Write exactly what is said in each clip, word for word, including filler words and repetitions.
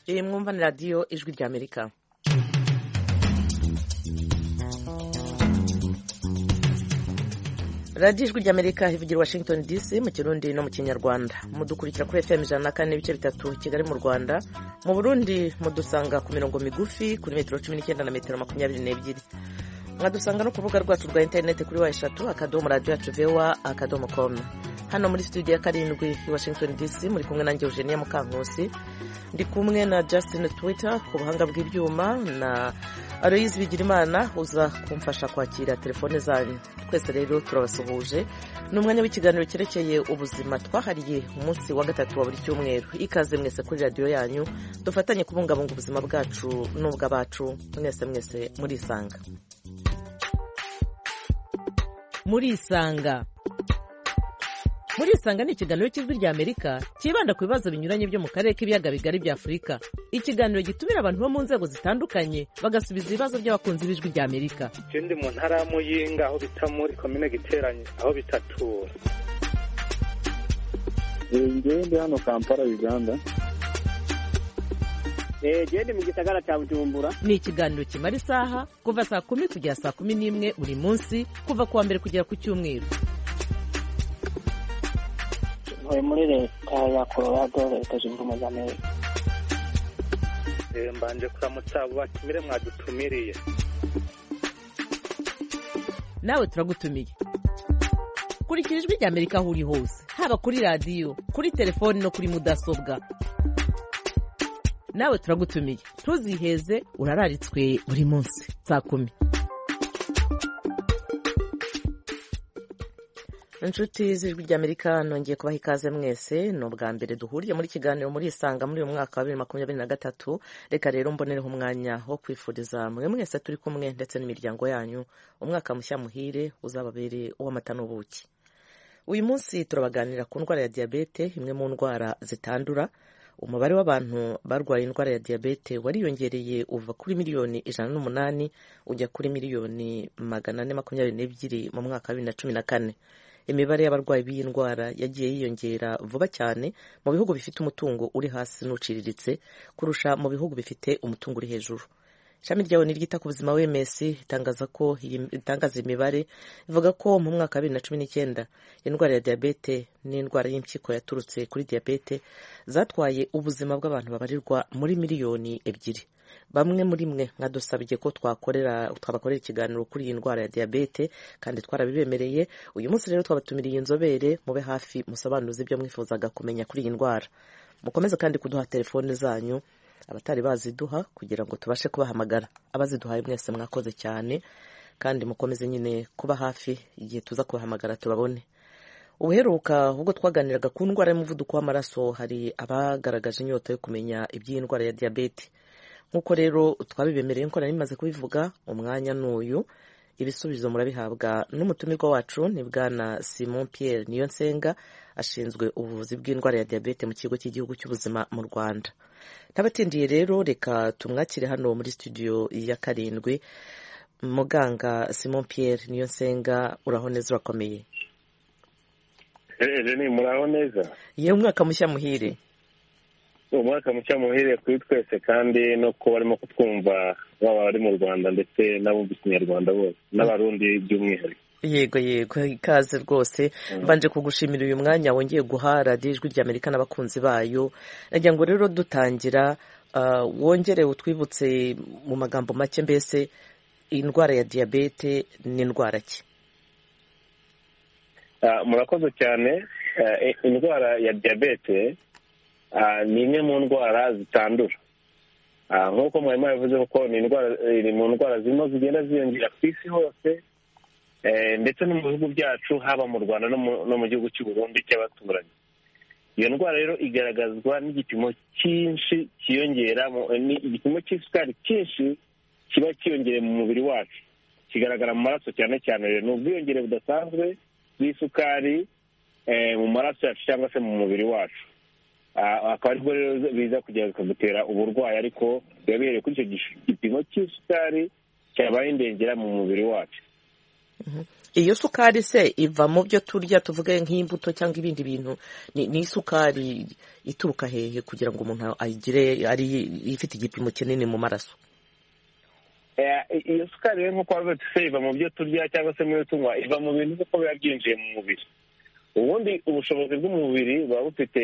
iyi mwumva ni radiyo ijwi ry'Amerika. radiyo ijwi ry'Amerika ivugira Washington D C mu Kirundi no mu Kinyarwanda. Mudukurikira kuri F M ijana na kane n'ibice bitatu Kigali mu Rwanda. Mu Burundi mudusanga ku mirongo migufi kuri metero cumi n'icyenda na metero makumyabiri n'ebyiri. Mwadusanga no ku rubuga rwacu rwa interineti kuri wa eshatu akadomo radiyo yacu vewa akadomo komu. Hano muri studio ya karindwi i Washington D C muri kumwe nanjye Eugenia Mukankusi, ndi kumwe na Justin Twitter ku buhanga bw'ibyuma na Aloyizi Bigirimana uza kumfasha kwakira telefone zanyu. Twese rero turabasuhuje. Ni umwanya w'ikiganiro cyerekeye ubuzima twahariye umunsi wa gatatu wa buri cyumweru. Ikaze mwese kuri radio yanyu, dufatanye kubungabunga ubuzima bwacu n'ubw'abacu. Mwese mwese muri Isanga. Muri Isanga Muri Isanga ni ikiganiro cy'ijwi ry'Amerika kibanda ku bibazo binyuranye byo mu karere k'ibiyaga bigari bya Afurika. Ikiganiro gitumira abantu bo mu nzego zitandukanye bagasubiza ibibazo by'abakunzi b'ijwi ry'Amerika. Ikindi mu ntara y'Amuyinga aho bita muri komine Giteranye aho bitatura. Ngende hano Kampala Uganda. Eh gende mu gisagara cya Bujumbura. Ni ikiganiro kimara isaha kuva saa kumi kugera saa kumi n'imwe buri munsi kuva kuwa mbere kugera ku cyumweru. Muri leta ya Colorado leta zunze ubumwe za Amerika. Eh mbanje kuramutsa bakimire mwadutumiriye. Nawe turagutumiye. Kurikira ijwi ry'Amerika aho uri hose, haba kuri radio, kuri telefone no kuri mudasobwa. Nawe turagutumiye. Ntuziheze, urararitswe buri munsi saa kumi. Inshuti z'ijwi ry'Amerika nongeye kubaha ikaze mwese. No bwa mbere duhuriye muri kiganiro muri Isanga muri uyu mwaka wa bibiri na makumyabiri na gatatu. Reka rero mbonereho umwanya wo kwifuriza mwe mwese turi kumwe ndetse n'imiryango yanyu umwaka mushya muhire uzababere uw'amata n'ubuki. Uyu munsi turabaganira ku ndwara ya diabete, imwe mu ndwara zitandura. Umubare w'abantu barwaye indwara ya diabete wariyongereye uva kuri miliyoni ijana n'umunani ujya kuri miliyoni magana ane makumyabiri n'ebyiri mu mwaka wa bibiri na cumi na kane. Imibare y'abarwayi b'iyi ndwara yagiye yiyongera vuba cyane mu bihugu bifite umutungo uri hasi n'uciriritse kurusha mu bihugu bifite umutungo uri hejuru. Ishami ryawe n'iryita ku buzima W M S itangaza ko itangaza imibare ivuga ko mu mwaka wa bibiri na cumi n'icyenda indwara ya diabete n'indwara y'impyiko yaturutse kuri diabete zatwaye ubuzima bw'abantu babarirwa muri miliyoni ebyiri. Bamwe muri mwe mwadusabye ko twakorera twabakorera ikiganiro kuri iyi ndwara ya diabete kandi twarabibemereye. Uyu munsi rero twabatumiriye inzobere mube hafi musobanuze ibyo mwifuzaga kumenya kuri iyi ndwara. Mukomeze kandi kuduha telefone zanyu abatari baziduha kugira ngo tubashe kubahamagara. Abaziduhaye mwese mwakoze cyane kandi mukomeze nyine kuba hafi igihe tuza kubahamagara tubabone. Ubuheruka ubwo twaganiraga ku ndwara y'umuvuduko w'amaraso hari abagaragaje inyota yo kumenya iby'iyi ndwara ya diabete. Nkuko rero twabibemereye ko nari maze kubivuga umwanya n'uyu, ibisubizo murabihabwa n'umutumirwa wacu ni bwana Simon Pierre Niyonsenga ashinzwe ubuvuzi bw'indwara ya diabete mu kigo cy'igihugu cy'ubuzima mu Rwanda. Tabatindiye rero reka tumwakire hano muri studio ya karindwi. Muganga Simon Pierre Niyonsenga uraho neza urakomeye? Eh ni muraho neza. Ye umwaka mushya muhire. Umwaka mushya muhire kuri twese kandi no ko barimo kutwumva baba bari mu Rwanda ndetse n'abumva Ikinyarwanda bose n'abarundi by'umwihariko. Yego yego ikaze rwose. Mbanje kugushimira uyu mwanya wongeye guha radiyo ijwi ry'Amerika n'abakunzi bayo. Nagira ngo rero dutangira uh, wongere utwibutse mu magambo make mbese indwara ya diabete ni indwara ki? Uh, murakoze cyane. Uh, indwara ya diabete Uh, ni imwe mu ndwara zitandura. Uh, nk'uko mwarimu yavuze ko ni indwara iri mu ndwara zirimo zigenda ziyongera ku isi hose eh, ndetse no mu bihugu byacu haba mu Rwanda no mu, no mu gihugu cy'u Burundi cy'abaturanyi. Iyo ndwara rero igaragazwa n'igipimo cyinshi kiyongera ni igipimo cy'isukari cyinshi kiba kiyongere mu mubiri wacu, kigaragara mu maraso cyane cyane. Rero ni ubwiyongere budasanzwe bw'isukari eh, mu maraso yacu cyangwa se mu mubiri wacu. Akaba aribwo rero biza kugera bikagutera uburwayi, ariko biba bihereye kuri icyo gipimo cy'isukari cyabaye indengera mu mubiri wacu. iyo sukari se iva mu byo turya tuvuge nk'imbuto cyangwa ibindi bintu ni isukari ituruka hehe kugira ngo umuntu ayigire ari ifite igipimo kinini mu maraso? iyo sukari rero nk'uko wavuze se iva mu byo turya cyangwa se mu byo tunywa, iva mu bintu kuko biba byinjiye mu mubiri. ubundi ubushobozi bw'umubiri buba bufite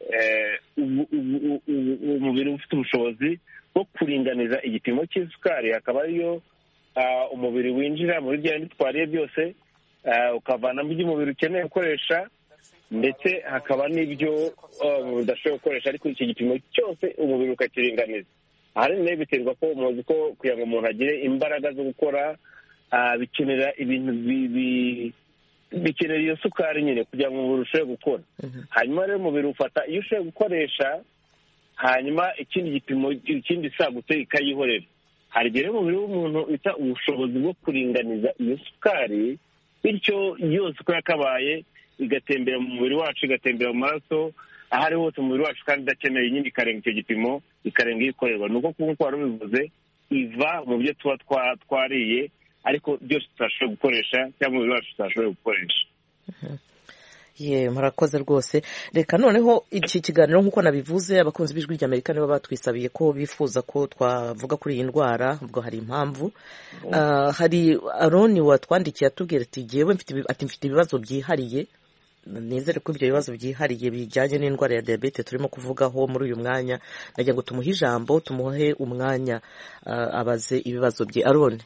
umubiri ufite ubushobozi bwo kuringaniza igipimo cy'isukari, akaba ariyo umubiri winjira muri bya bindi twariye byose ukavanamo ibyo umubiri ukeneye gukoresha, ndetse hakaba n'ibyo umubiri udashoboye gukoresha, ariko iki gipimo cyose umubiri ukakiringaniza. ahanini biterwa ko muzi ko kugira ngo umuntu agire imbaraga zo gukora bikenera ibintu bikenera iyo sukari nyine kugira ngo umubiri urusheho gukora. hanyuma rero umubiri ufata iyo ushoboye gukoresha, hanyuma ikindi gipimo ikindi isagutse ikayihorera. hari igihe umubiri w'umuntu bita ubushobozi bwo kuringaniza iyo sukari, bityo yose uko yakabaye igatembera mu mubiri wacu, igatembera mu maraso, aho ari hose umubiri wacu, kandi idakeneye nyine ikarenga icyo gipimo, ikarenga iyo ikorerwa. ni uko nk'uko wari ubivuze, iva mu byo tuba twariye ariko byose tutashoboye gukoresha cyangwa umubiri wacu tutashoboye gukoresha. ye murakoze rwose. reka noneho iki kiganiro nk'uko nabivuze, abakunzi b'ijwi ry'Amerika nibo batwisabiye ko bifuza ko twavuga kuri iyi ndwara, ubwo hari impamvu. hari Aroni watwandikiye atubwira ati jyewe mfite ibibazo byihariye, nizere ko ibyo bibazo byihariye bijyanye n'indwara ya diyabete turimo kuvugaho muri uyu mwanya, nagira ngo tumuhe ijambo, tumuhe umwanya abaze ibibazo bye. Aroni.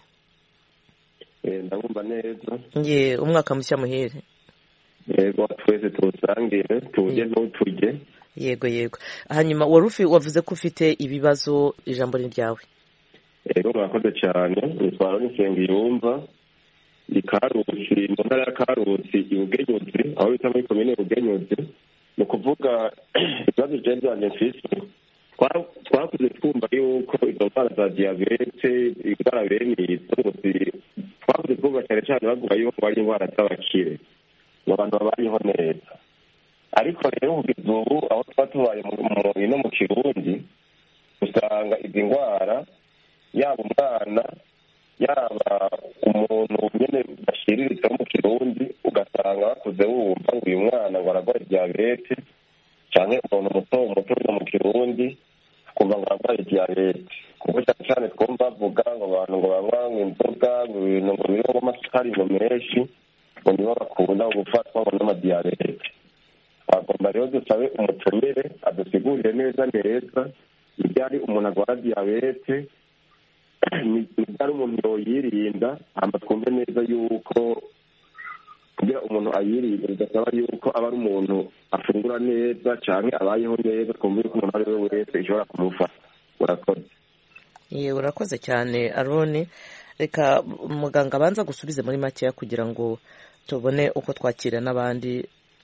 ndabumva neza. ye umwaka mushya muhere. yego twese tuwusangire tujye n'utujye. yego yego. hanyuma wari wavuze ko ufite ibibazo, ijambo ni ryawe. yego murakoze cyane. nitwara n'Nsengiyumva, ni Karusi, mu ntara ya Karusi i Bugenyuzi, aho bita muri komine Bugenyuzi. ni ukuvuga ibibazo byari byanjye mfise, twakuze twumva yuko izo ndwara za diyabete, indwara bene izo ngo twakuze twumva cyane cyane bavuga yuko ari indwara z'abakire, ngo abantu babayeho neza. ariko rero kugeza ubu aho tuba tubaye no mu Kirundi, usanga izi ndwara yaba umwana yaba umuntu nyine bashiriritse mu Kirundi, ugasanga bakuze wumva ngo uyu mwana ngo ararwaye diyabete, cyane umuntu muto muto no mu Kirundi kumva ngo ararwaye diyabete. kuko cyane cyane twumva bavuga ngo abantu ngo banywa inzoga, ngo ibintu ngo birimo amasukari ngo menshi, ngo nibo bakunda gufatwa ngo n'amadiyabete. twagomba rero dusabe umutumire adusigurire neza neza ibyari umuntu arwara diyabete, nibyari umuntu yoyirinda, hama twumve neza yuko kugira umuntu ayirinde bigasaba yuko aba ari umuntu afungura neza cyane abayeho neza, twumve yuko umuntu ari we wese ishobora kumufata. urakoze. ye urakoze cyane Aroni. reka muganga abanza gusubize muri makeya kugira ngo tubone uko twakira n'abandi.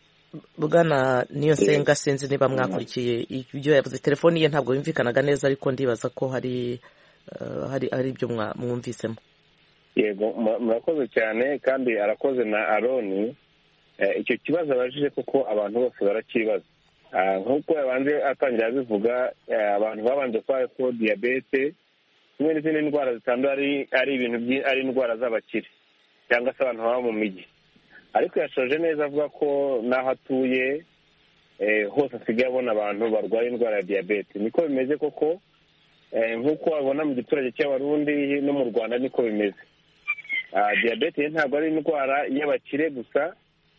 bwana niyo nsenga, sinzi niba mwakurikiye ibyo yavuze, telefoni ye ntabwo yumvikanaga neza, ariko ndibaza ko hari hari hari ibyo mwumvisemo. yego murakoze cyane, kandi arakoze na Aroni. icyo kibazo abajije kuko abantu bose barakibaza. nk'uko yabanze atangira abivuga, abantu babanje kuba ko diyabete kimwe n'izindi ndwara zitandura ari ibintu ari indwara z'abakire cyangwa se abantu baba mu mijyi, ariko yashoje neza avuga ko n'aho atuye hose asigaye abona abantu barwaye indwara ya diyabete. niko bimeze koko, nk'uko wabona mu giturage cy'Abarundi no mu Rwanda niko bimeze. diyabete ntabwo ari indwara y'abakire gusa,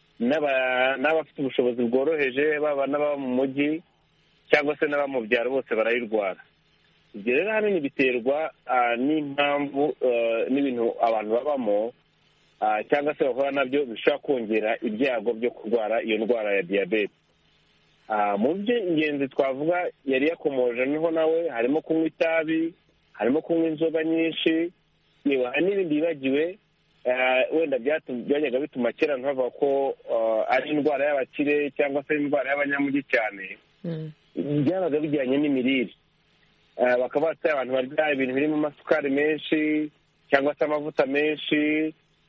n'abafite ubushobozi bworoheje, baba n'ababa mu mujyi cyangwa se n'aba mu byaro bose barayirwara. ibyo rero ahanini biterwa n'impamvu n'ibintu abantu babamo cyangwa se bahura nabyo bishobora kongera ibyago byo kurwara iyo ndwara ya diyabete. mu byo ingenzi twavuga yari yakomoje niho nawe harimo kunywa itabi, harimo kunywa inzoga nyinshi, yewe hari n'ibindi bibagiwe wenda byajyaga bituma kera ntubavuga ko ari indwara y'abakire cyangwa se indwara y'abanyamujyi cyane. byabaga bijyanye n'imirire, bakaba bataye abantu barya ibintu birimo amasukari menshi cyangwa se amavuta menshi.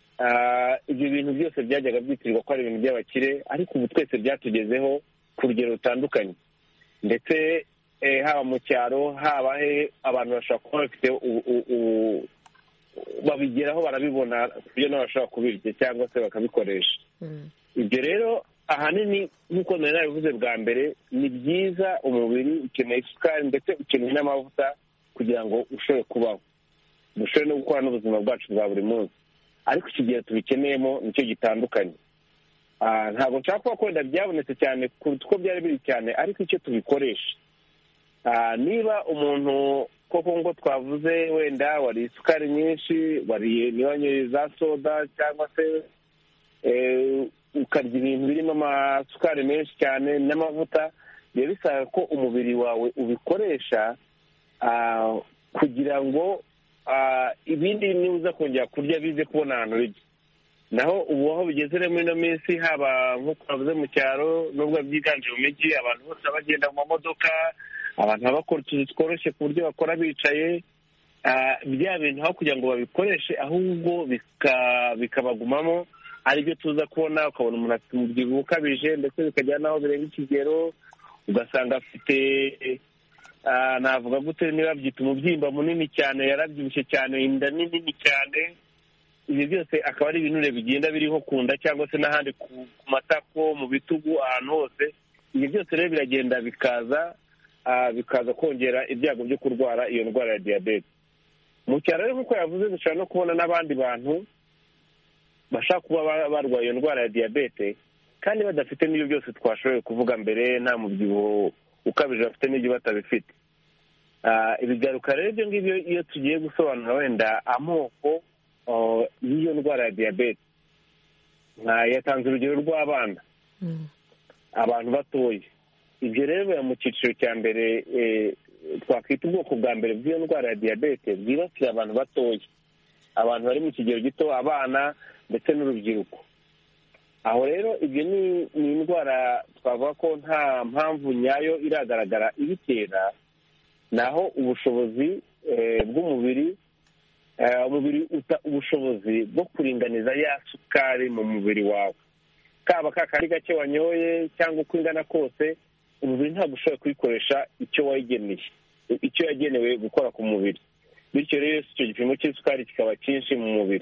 ibyo bintu byose byajyaga byitirirwa ko ari ibintu by'abakire, ariko ubu twese byatugezeho ku rugero rutandukanye, ndetse haba mu cyaro haba he abantu bashobora kuba bafite babigeraho barabibona ku buryo nabo bashobora kubirya cyangwa se bakabikoresha. Ibyo rero ahanini nk'uko nari nabivuze bwa mbere, ni byiza, umubiri ukeneye isukari ndetse ukeneye n'amavuta kugira ngo ushobore kubaho, dushobore no gukora n'ubuzima bwacu bwa buri munsi, ariko iki gihe tubikeneyemo nicyo gitandukanye. Ntabwo nshaka kuba wenda byabonetse cyane kuruta uko byari biri cyane, ariko icyo tubikoresha, niba umuntu koko ngo twavuze wenda wariye isukari nyinshi, wariye niwanyoye za soda cyangwa se ukarya ibintu birimo amasukari menshi cyane n'amavuta, biba bisaba ko umubiri wawe ubikoresha kugira ngo ibindi niba kongera kurya bize kubona ahantu bijya. Naho ubu aho bigeze rero muri ino minsi, haba nk'uko bavuze mu cyaro nubwo byiganje mu mijyi, abantu bose bagenda mu mamodoka, abantu baba bakora utuzi tworoshye ku buryo bakora bicaye, bya bintu aho kugira ngo babikoreshe ahubwo bikabagumamo, aribyo tuza kubona, ukabona umuntu afite umubyibuho ukabije ndetse bikajyana n'aho birenga ikigero, ugasanga afite navuga gute niba byita umubyimba munini cyane, yarabyibushye cyane, inda nini cyane. Ibi byose akaba ari ibinure bigenda biriho ku nda cyangwa se n'ahandi ku matako, mu bitugu, ahantu hose. Ibi byose rero biragenda bikaza bikaza kongera ibyago byo kurwara iyo ndwara ya diyabete. Mu cyaro rero nk'uko yavuze, dushobora no kubona n'abandi bantu bashaka kuba barwaye iyo ndwara ya diyabete kandi badafite n'ibyo byose twashoboye kuvuga mbere, nta mubyibuho ukabije bafite n'ibyo batabifite. Ibigaruka rero ibyo ngibyo iyo tugiye gusobanura wenda amoko y'iyo ndwara ya diyabete, yatanze urugero rw'abana, abantu batoya. Ibyo rero biba mu cyiciro cya mbere, twakwita ubwoko bwa mbere bw'iyo ndwara ya diyabete bwibasira abantu batoya, abantu bari mu kigero gito, abana ndetse n'urubyiruko. Aho rero ibyo ni indwara twavuga ko nta mpamvu nyayo iragaragara ibitera, naho ubushobozi bw'umubiri, umubiri uta ubushobozi bwo kuringaniza ya sukari mu mubiri wawe, kaba kakandi gake wanyoye cyangwa uko ingana kose, umubiri ntabwo ushobora kuyikoresha icyo wayigeneye, icyo yagenewe gukora ku mubiri. Bityo rero icyo gipimo cy'isukari kikaba cyinshi mu mubiri.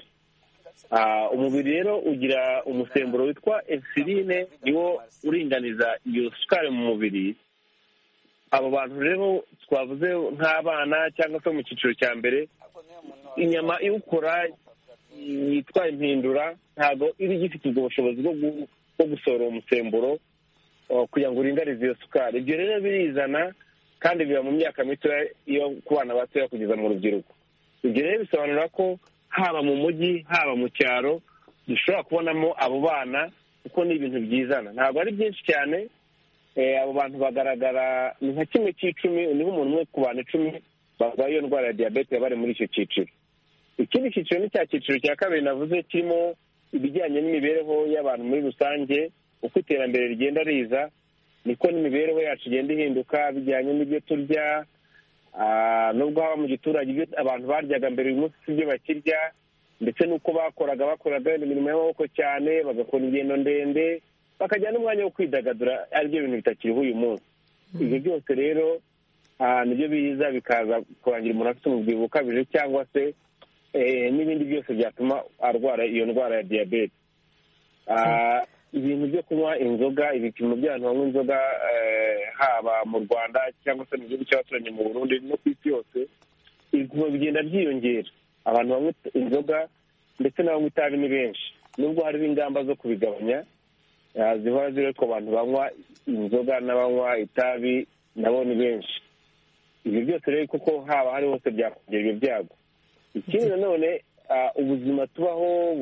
Umubiri rero ugira umusemburo witwa insuline, niwo uringaniza iyo sukari mu mubiri. Abo bantu rero twavuze nk'abana cyangwa se mu cyiciro cya mbere, inyama iwukora yitwa impindura ntabwo iba igifite ubwo bushobozi bwo gusohora uwo musemburo kugira ngo uringanize iyo sukari. Ibyo rero birizana kandi biba mu myaka mito iyo ku bana batoya kugeza mu rubyiruko. Ibyo rero bisobanura ko haba mu mujyi haba mu cyaro dushobora kubonamo abo bana, kuko ni ibintu byizana, ntabwo ari byinshi cyane. Abo bantu bagaragara ni nka kimwe cy'icumi, niho umuntu umwe ku bantu icumi barwaye iyo ndwara ya diyabete bari muri icyo cyiciro. Ikindi cyiciro ni cya cyiciro cya kabiri navuze, kirimo ibijyanye n'imibereho y'abantu muri rusange. Uko iterambere rigenda riza niko n'imibereho yacu igenda ihinduka, bijyanye n'ibyo turya. Nubwo haba mu giturage ibyo abantu baryaga mbere uyu munsi ibyo bakirya, ndetse n'uko bakoraga bakoraga imirimo y'amaboko cyane, bagakora ingendo ndende, bakajya n'umwanya wo kwidagadura, aribyo bintu bitakiriho uyu munsi. Ibyo byose rero nibyo biza bikaza kurangira umuntu afite umubyibuho ukabije cyangwa se n'ibindi byose byatuma arwara iyo ndwara ya diyabete. Ibintu byo kunywa inzoga, ibipimo by'abantu banywa inzoga haba mu Rwanda cyangwa se mu gihugu cy'abaturanyi mu Burundi no ku isi yose, ibipimo bigenda byiyongera. Abantu banywa inzoga ndetse n'abanywa itabi ni benshi, nubwo hariho ingamba zo kubigabanya zihora ziriho ko abantu banywa inzoga n'abanywa itabi nabo ni benshi. Ibyo byose rero kuko haba hari hose byakongera ibyo byago. Ikindi nanone, ubuzima tubaho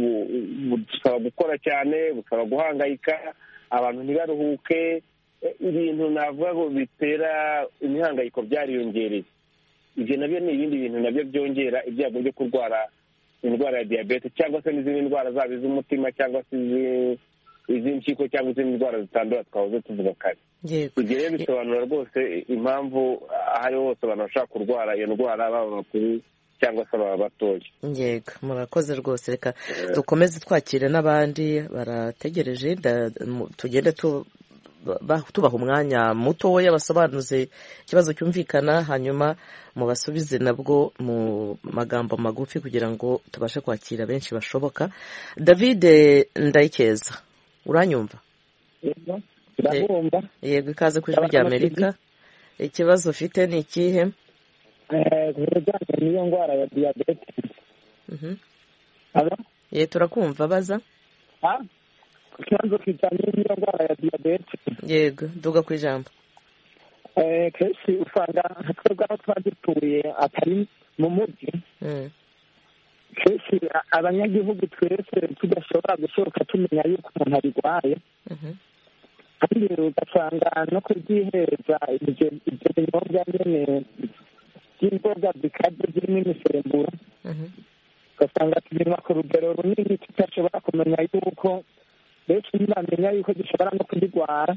busaba gukora cyane, busaba guhangayika, abantu ntibaruhuke, ibintu navuga ngo bitera imihangayiko byariyongereye. Ibyo nabyo ni ibindi bintu nabyo byongera ibyago byo kurwara indwara ya diyabete cyangwa se n'izindi ndwara zaba iz'umutima cyangwa se iz'impyiko cyangwa izindi ndwara zitandura twahoze tuvuga kare. Ibyo rero bisobanura rwose impamvu aho ariho hose abantu bashobora kurwara iyo ndwara, baba bakuru cyangwa se ababa batoya. Yego, murakoze rwose. Reka dukomeze twakire n'abandi barategereje, tugende tubaha umwanya mutoya basobanuze ikibazo cyumvikana, hanyuma mubasubize nabwo mu magambo magufi kugira ngo tubashe kwakira benshi bashoboka. David Ndayikeza, uranyumva? Yego, ndabumva. Yego, ikaze ku Ijwi ry'Amerika. Ikibazo ufite ni ikihe? Eh, kubijyanye n'iyo ndwara ya diyabete. Mhm. Alo? Ye, turakumva, baza. Ah? Ikibazo kijyanye n'iyo ndwara ya diyabete. Yego, duga ku ijambo. Eh, kenshi usanga twebwe aho tuba dutuye atari mu mujyi. Mm. Kenshi abanyagihugu twese tudashobora gushoboka tumenya yuko umuntu arwaye. Mhm. kandi ugasanga no kubyiheza ibyo binyobwa nyine by'imboga bikaze zirimo imisemburo, ugasanga tubinywa ku rugero runini tutashobora kumenya yuko benshi ntibamenya yuko dushobora no kubirwara.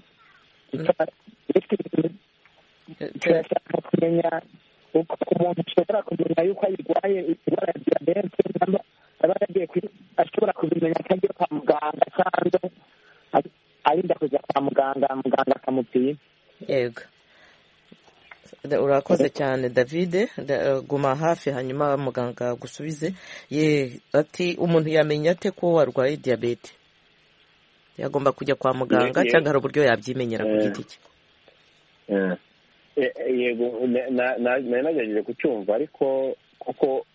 turashaka kumenya uko umuntu ashobora kumenya yuko ayirwaye indwara ya diyabete, aba yagiye ashobora kubimenya atagiye kwa muganga cyangwa arinda kujya kwa muganga muganga akamupima. Yego, urakoze cyane David, guma hafi hanyuma muganga gusubize. Ye ati umuntu yamenya ate ko warwaye diyabete? Yagomba kujya kwa muganga cyangwa hari uburyo yabyimenyera ku giti cye? Yego, nagerageje kucyumva, ariko kuko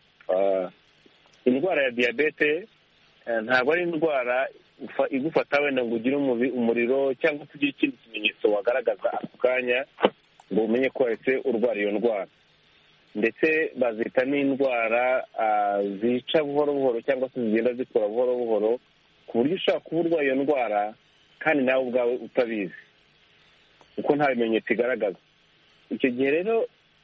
indwara ya diyabete ntabwo ari indwara igufata wenda ngo ugire umuriro cyangwa se ugire ikindi kimenyetso wagaragaza ako kanya ngo umenye ko wese urwara iyo ndwara. Ndetse bazita n'indwara zica buhoro buhoro cyangwa se zigenda zikora buhoro buhoro, ku buryo ushobora kuba urwaye iyo ndwara kandi nawe ubwawe utabizi kuko nta bimenyetso igaragaza. Icyo gihe rero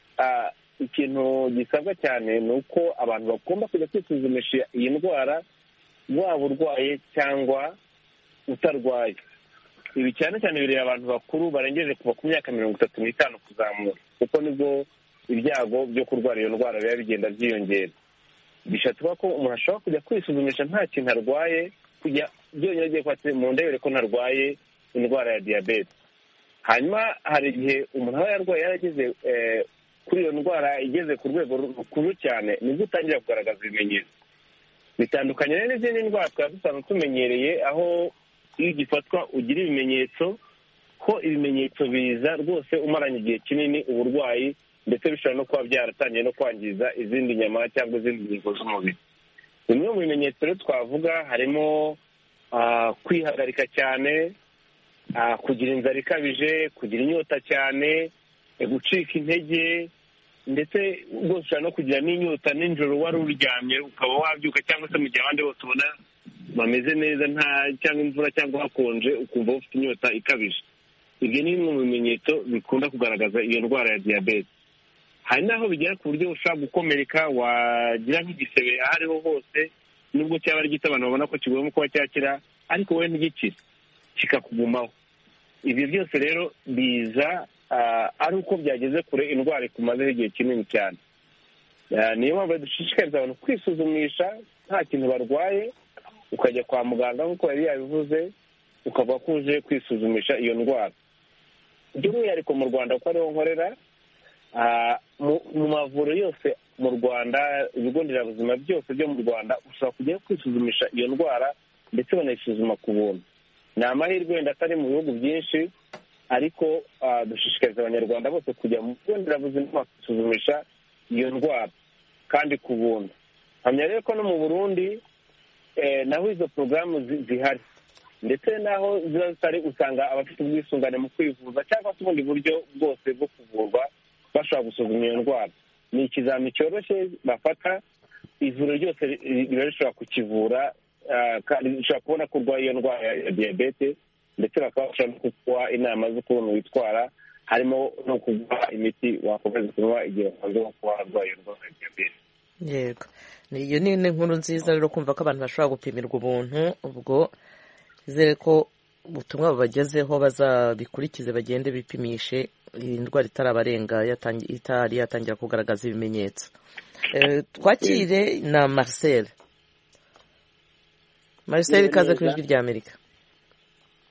ikintu gisabwa cyane ni uko abantu bagomba kujya kwisuzumisha iyi ndwara, waba urwaye cyangwa utarwaye. Ibi cyane cyane bireba abantu bakuru barengeje kuva ku myaka mirongo itatu n'itanu kuzamura, kuko nibwo ibyago byo kurwara iyo ndwara biba bigenda byiyongera. Bishatse ko umuntu ashobora kujya kwisuzumisha nta kintu arwaye, kujya byonyine agiye kwatse mu ndebere ko ntarwaye indwara ya diyabete. Hanyuma hari igihe umuntu aba yarwaye yarageze kuri iyo ndwara igeze ku rwego rukuru cyane, nibwo utangira kugaragaza ibimenyetso. Bitandukanye rero n'izindi ndwara twaba dusanzwe tumenyereye, aho iyo ugifatwa ugira ibimenyetso, ko ibimenyetso biza rwose umaranye igihe kinini uburwayi, ndetse bishobora no kuba byaratangiye no kwangiza izindi nyama cyangwa izindi ngingo z'umubiri. Bimwe mu bimenyetso rero twavuga harimo kwihagarika cyane, kugira inzara ikabije, kugira inyota cyane, gucika intege, ndetse rwose ushobora no kugira n'inyota nijoro wari uryamye ukaba wabyuka, cyangwa se mu gihe abandi bose ubona bameze neza nta cyangwa imvura cyangwa hakonje ukumva ufite inyota ikabije. Ibyo ni bimwe mu bimenyetso bikunda kugaragaza iyo ndwara ya diyabete. Hari n'aho bigera ku buryo ushobora gukomereka, wagira nk'igisebe aho ariho hose, nubwo cyaba ari gito abantu babona ko kigomba kuba cyakira, ariko wowe ntigikire kikakugumaho. Ibyo byose rero biza ari uko byageze kure indwara ikumazeho igihe kinini cyane. Niyo mpamvu dushishikariza abantu kwisuzumisha nta kintu barwaye, ukajya kwa muganga nk'uko yari yabivuze, ukavuga ko uje kwisuzumisha iyo ndwara. By'umwihariko mu Rwanda kuko ariho nkorera, mu mavuriro yose mu Rwanda, ibigo nderabuzima byose byo mu Rwanda, ushobora kujya kwisuzumisha iyo ndwara ndetse banayisuzuma ku buntu. Ni amahirwe wenda atari mu bihugu byinshi, ariko dushishikariza abanyarwanda bose kujya mu bigo nderabuzima bakisuzumisha iyo ndwara kandi ku buntu. Hamya rero ko no mu Burundi naho izo porogaramu zihari, ndetse naho ziba zitari, usanga abafite ubwisungane mu kwivuza cyangwa se ubundi buryo bwose bwo kuvurwa bashobora gusuzuma iyo ndwara. Ni ikizami cyoroshye bafata, ivuriro ryose riba rishobora kukivura, rishobora kubona ko urwaye iyo ndwara ya diyabete, ndetse bakaba bashobora no kuguha inama z'ukuntu witwara, harimo no kuguha imiti wakomeza kunywa igihe wasanze ko warwaye iyo ndwara ya diyabete. Yego, iyo ni inkuru nziza rero kumva ko abantu bashobora gupimirwa ubuntu. Ubwo izere ko ubutumwa bubagezeho bazabikurikize, bagende bipimishe iyi ndwara itarabarenga, itari yatangira kugaragaza ibimenyetso. Twakire na Marcel. Marcel, ikaze ku Ijwi ry'Amerika.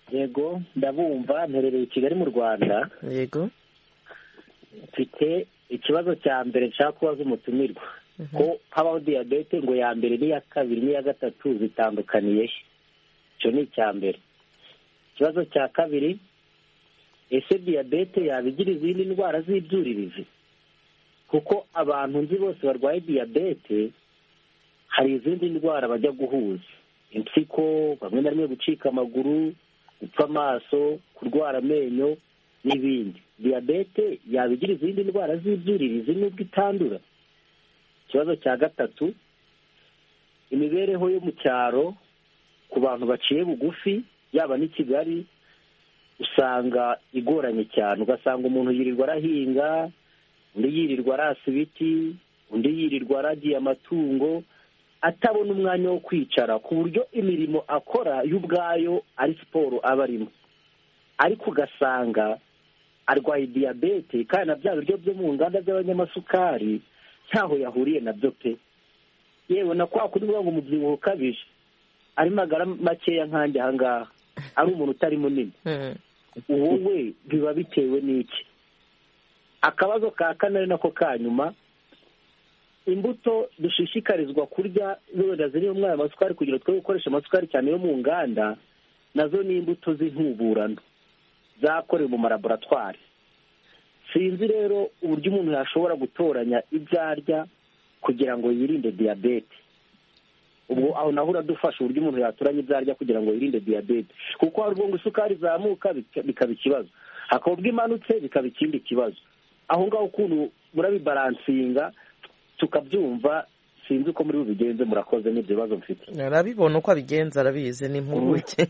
yego ndabumva, mperereye i Kigali mu Rwanda. Yego. Mfite ikibazo cya mbere nshaka kubaza umutumirwa ko habaho diyabete ngo ya mbere n'iya kabiri n'iya gatatu zitandukaniye. Icyo ni icya mbere. Ikibazo cya kabiri, ese diyabete yabigira izindi ndwara z'ibyuririzi? Kuko abantu nzi bose barwaye diyabete hari izindi ndwara bajya guhuza, impyiko, bamwe na rimwe gucika amaguru, gupfa amaso, kurwara amenyo n'ibindi. Diyabete yabigira izindi ndwara z'ibyuririzi nubwo itandura? Ikibazo cya gatatu, imibereho yo mu cyaro ku bantu baciye bugufi yaba n'i Kigali usanga igoranye cyane. Ugasanga umuntu yirirwa arahinga, undi yirirwa arasa ibiti, undi yirirwa aragiye amatungo, atabona umwanya wo kwicara, ku buryo imirimo akora y'ubwayo ari siporo aba arimo. Ariko ugasanga arwaye diyabete kandi na bya biryo byo mu nganda by'abanyamasukari ntaho yahuriye nabyo pe. Yewe na kwa kuri ngo umubyibuho ukabije ari magara makeya nkanjye aha ngaha, ari umuntu utari munini, wowe biba bitewe n'iki? Akabazo ka kane nako ka nyuma, imbuto dushishikarizwa kurya wenda ziri mu amasukari kugira twe gukoresha amasukari cyane yo mu nganda, nazo ni imbuto z'intuburano zakorewe mu malaboratwari. Sinzi rero uburyo umuntu yashobora gutoranya ibyo arya kugira ngo yirinde diyabete. Ubwo aho naho uradufasha uburyo umuntu yatoranya ibyo arya kugira ngo yirinde diyabete, kuko hari ubwo ngo isukari izamuka bikaba ikibazo, hakaba ubwo imanutse bikaba ikindi kibazo. Aho ngaho ukuntu murabibaransinga tukabyumva, sinzi uko muri bubigenze. Murakoze, n'ibyo bibazo mfite. Arabibona uko abigenza, arabizi, ni impuguke.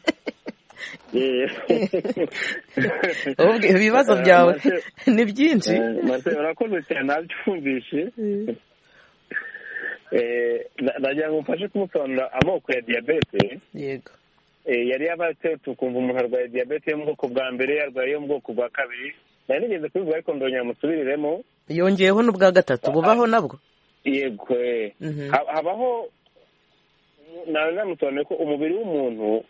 Ubwo ibibazo byawe ni byinshi. Urakoze cyane, nabyumvishe. Nagira ngo mfashe kumusobanurira amoko ya diyabete. Yego. Yari yabatse tukumva umuntu arwaye diyabete yo mu bwoko bwa mbere, yarwaye yo mu bwoko bwa kabiri. Nari nigeze kubivuga ariko ndongera musubiriremo. Yongeyeho n'ubwa gatatu bubaho nabwo? Yego. Habaho, nawe namusobanuriye ko umubiri w'umuntu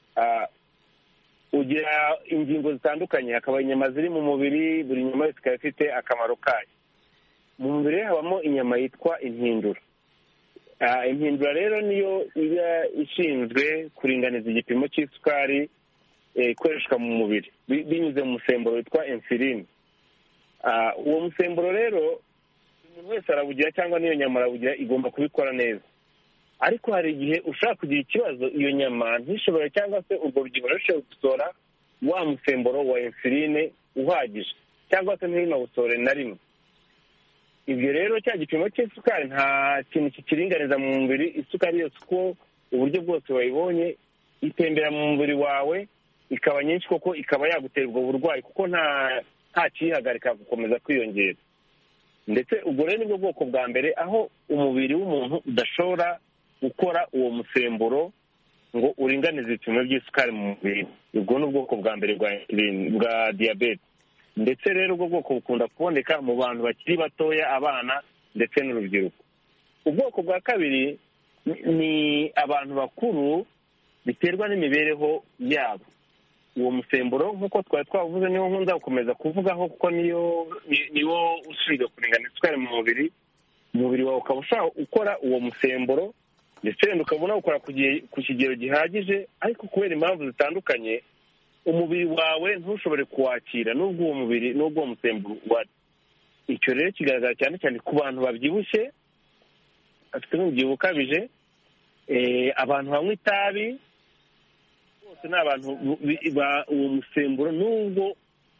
ugira ingingo zitandukanye, hakaba inyama ziri mu mubiri, buri nyama yose ikaba ifite akamaro kayo. Mu mubiri habamo inyama yitwa impindura. Impindura rero niyo iba ishinzwe kuringaniza igipimo cy'isukari ikoreshwa mu mubiri binyuze mu musemburo witwa insuline. Uwo musemburo rero umuntu wese arawugira, cyangwa n'iyo nyama arawugira, igomba kubikora neza. Ariko hari igihe ushaka kugira ikibazo, iyo nyama ntishobore, cyangwa se urwo rugingo rushobora gusohora wa musemburo wa insuline uhagije, cyangwa se ntirunawusore na rimwe. Ibyo rero cya gipimo cy'isukari nta kintu kikiringaniza mu mubiri. Isukari yose uko uburyo bwose wayibonye itembera mu mubiri wawe, ikaba nyinshi koko ikaba yagutera ubwo burwayi, kuko nta nta kiyihagarika gukomeza kwiyongera. Ndetse ubwo rero nibwo bwoko bwa mbere, aho umubiri w'umuntu udashobora gukora uwo musemburo ngo uringanize ibipimo by'isukari mu mubiri. Ubwo ni ubwoko bwa mbere bwa diyabete. Ndetse rero ubwo bwoko bukunda kuboneka mu bantu bakiri batoya, abana ndetse n'urubyiruko. Ubwoko bwa kabiri ni abantu bakuru, biterwa n'imibereho yabo. Uwo musemburo nk'uko twari twavuze niwo nkunda gukomeza kuvugaho, kuko niyo niwo ushinzwe kuringaniza isukari mu mubiri. Umubiri wawe ukaba ushaka gukora uwo musemburo, ndetse wenda ukabona ukora ku kigero gihagije, ariko kubera impamvu zitandukanye umubiri wawe ntushobore kuwakira n'ubwo uwo mubiri n'ubwo uwo musemburo wari. Icyo rero kigaragara cyane cyane ku bantu babyibushye, bafite n'umubyibuho ukabije, abantu banywa itabi, bose ni abantu uwo musemburo n'ubwo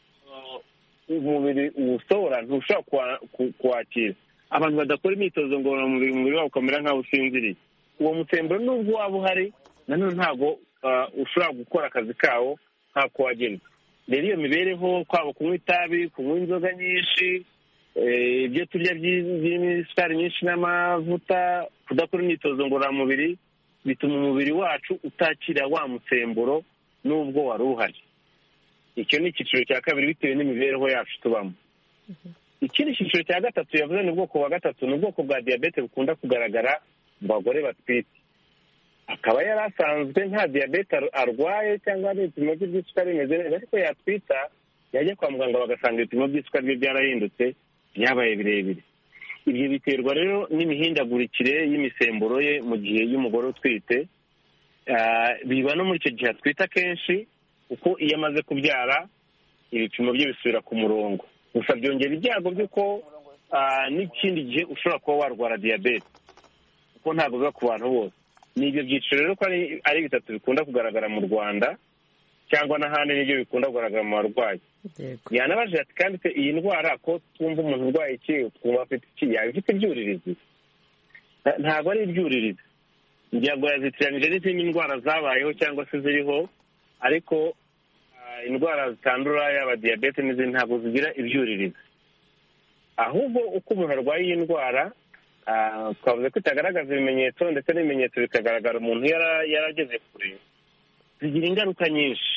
umubiri uwusohora ntushobora kuwakira. Abantu badakora imyitozo ngororamubiri, umubiri wabo ukamera nk'aho usinziriye. Uwo musemburo n'ubwo waba uhari, nanone ntabwo ushobora gukora akazi kawo nk'ako wagenwe. Rero iyo mibereho, kwaba kunywa itabi, kunywa inzoga nyinshi, ibyo turya by'isukari nyinshi n'amavuta, kudakora imyitozo ngororamubiri, bituma umubiri wacu utakira wa musemburo n'ubwo wari uhari. Icyo ni icyiciro cya kabiri bitewe n'imibereho yacu tubamo. Ikindi cyiciro cya gatatu yavuze ni ubwoko bwa gatatu, ni ubwoko bwa diyabete bukunda kugaragara mu bagore batwite. akaba yari asanzwe nta diyabete arwaye cyangwa ari ibipimo bye by'isukari bimeze neza, ariko yatwita yajya kwa muganga bagasanga ibipimo by'isukari bye byarahindutse byabaye birebire. Ibyo biterwa rero n'imihindagurikire y'imisemburo ye mu gihe y'umugore utwite, biba no muri icyo gihe atwita kenshi, kuko iyo amaze kubyara ibipimo bye bisubira ku murongo. Gusa byongera ibyago by'uko n'ikindi gihe ushobora kuba warwara diyabete, kuko ntabwo biba ku bantu bose. Ni ibyo byiciro rero ko ari bitatu bikunda kugaragara mu Rwanda cyangwa n'ahandi, n'ibyo bikunda kugaragara mu barwayi. Yanabajije ati kandi se iyi ndwara ko twumva umuntu urwaye iki twumva afite iki, yaba ifite ibyuririzi? Ntabwo ari ibyuririzi, ngira ngo yazitiranije n'izindi ndwara zabayeho cyangwa se ziriho, ariko indwara zitandura yaba diyabete n'izindi ntabwo zigira ibyuririzi. Ahubwo uko umuntu arwaye iyi ndwara, twavuze ko itagaragaza ibimenyetso, ndetse n'ibimenyetso bikagaragara umuntu yarageze kure, zigira ingaruka nyinshi.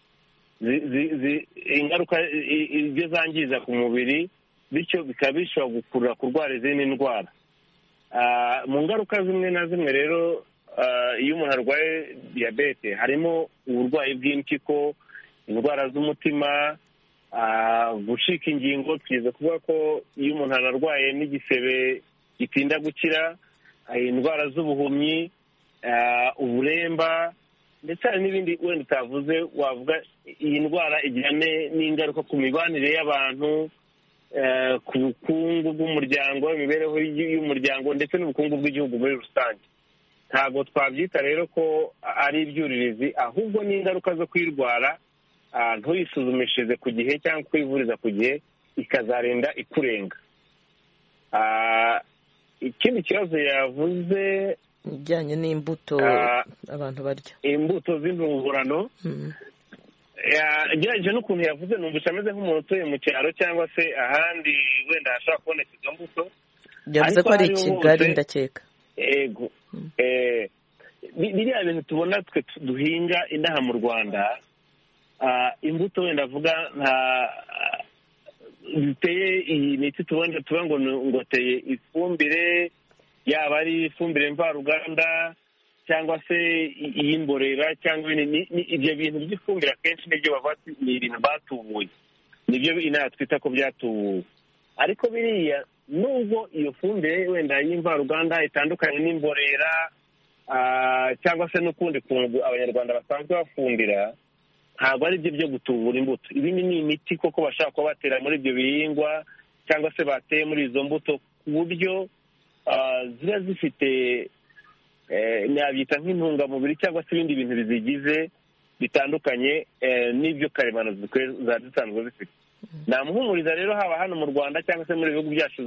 Ingaruka ibyo zangiza ku mubiri, bityo bikaba bishobora gukurura kurwara izindi ndwara. Mu ngaruka zimwe na zimwe rero, iyo umuntu arwaye diyabete harimo uburwayi bw'impyiko, indwara z'umutima, gucika ingingo. Twize kuvuga ko iyo umuntu ararwaye n'igisebe gitinda gukira, indwara z'ubuhumyi, uburemba, ndetse hari n'ibindi wenda utavuze. Wavuga iyi ndwara igira n'ingaruka ku mibanire y'abantu, ku bukungu bw'umuryango, imibereho y'umuryango, ndetse n'ubukungu bw'igihugu muri rusange. Ntabwo twabyita rero ko ari ibyuririzi, ahubwo ni ingaruka zo kwirwara ntuyisuzumishirize ku gihe cyangwa kwivuriza ku gihe, ikazarinda ikurenga. Ikindi kibazo yavuze ibijyanye n'imbuto abantu barya, imbuto z'intungurano. Gerageza n'ukuntu yavuze, numvise ameze nk'umuntu utuye mu cyaro cyangwa se ahandi wenda hashobora kuboneka izo mbuto. Yavuze ko ari i Kigali ndakeka. Yego, biriya bintu tubona twe duhinga inaha mu Rwanda, imbuto wenda avuga nta ziteye iyi miti tubona tuba ngo ngo teye ifumbire, yaba ari ifumbire mvaruganda cyangwa se iy'imborera cyangwa ibyo bintu by'ifumbire akenshi nibyo bavuga ni ibintu batubuye, nibyo inaha twita ko byatubuwe. Ariko biriya nubwo iyo fumbire wenda y'imvaruganda itandukanye n'imborera cyangwa se n'ukundi kuntu abanyarwanda basanzwe bafumbira, ntabwo ari byo byo gutubura imbuto. Ibindi ni imiti koko bashaka kuba batera muri ibyo bihingwa cyangwa se bateye muri izo mbuto, ku buryo ziba zifite nabyita nk'intungamubiri cyangwa se ibindi bintu bizigize bitandukanye n'ibyo karemano zari zisanzwe zifite. Namuhumuriza rero, haba hano mu Rwanda cyangwa se muri bihugu byacu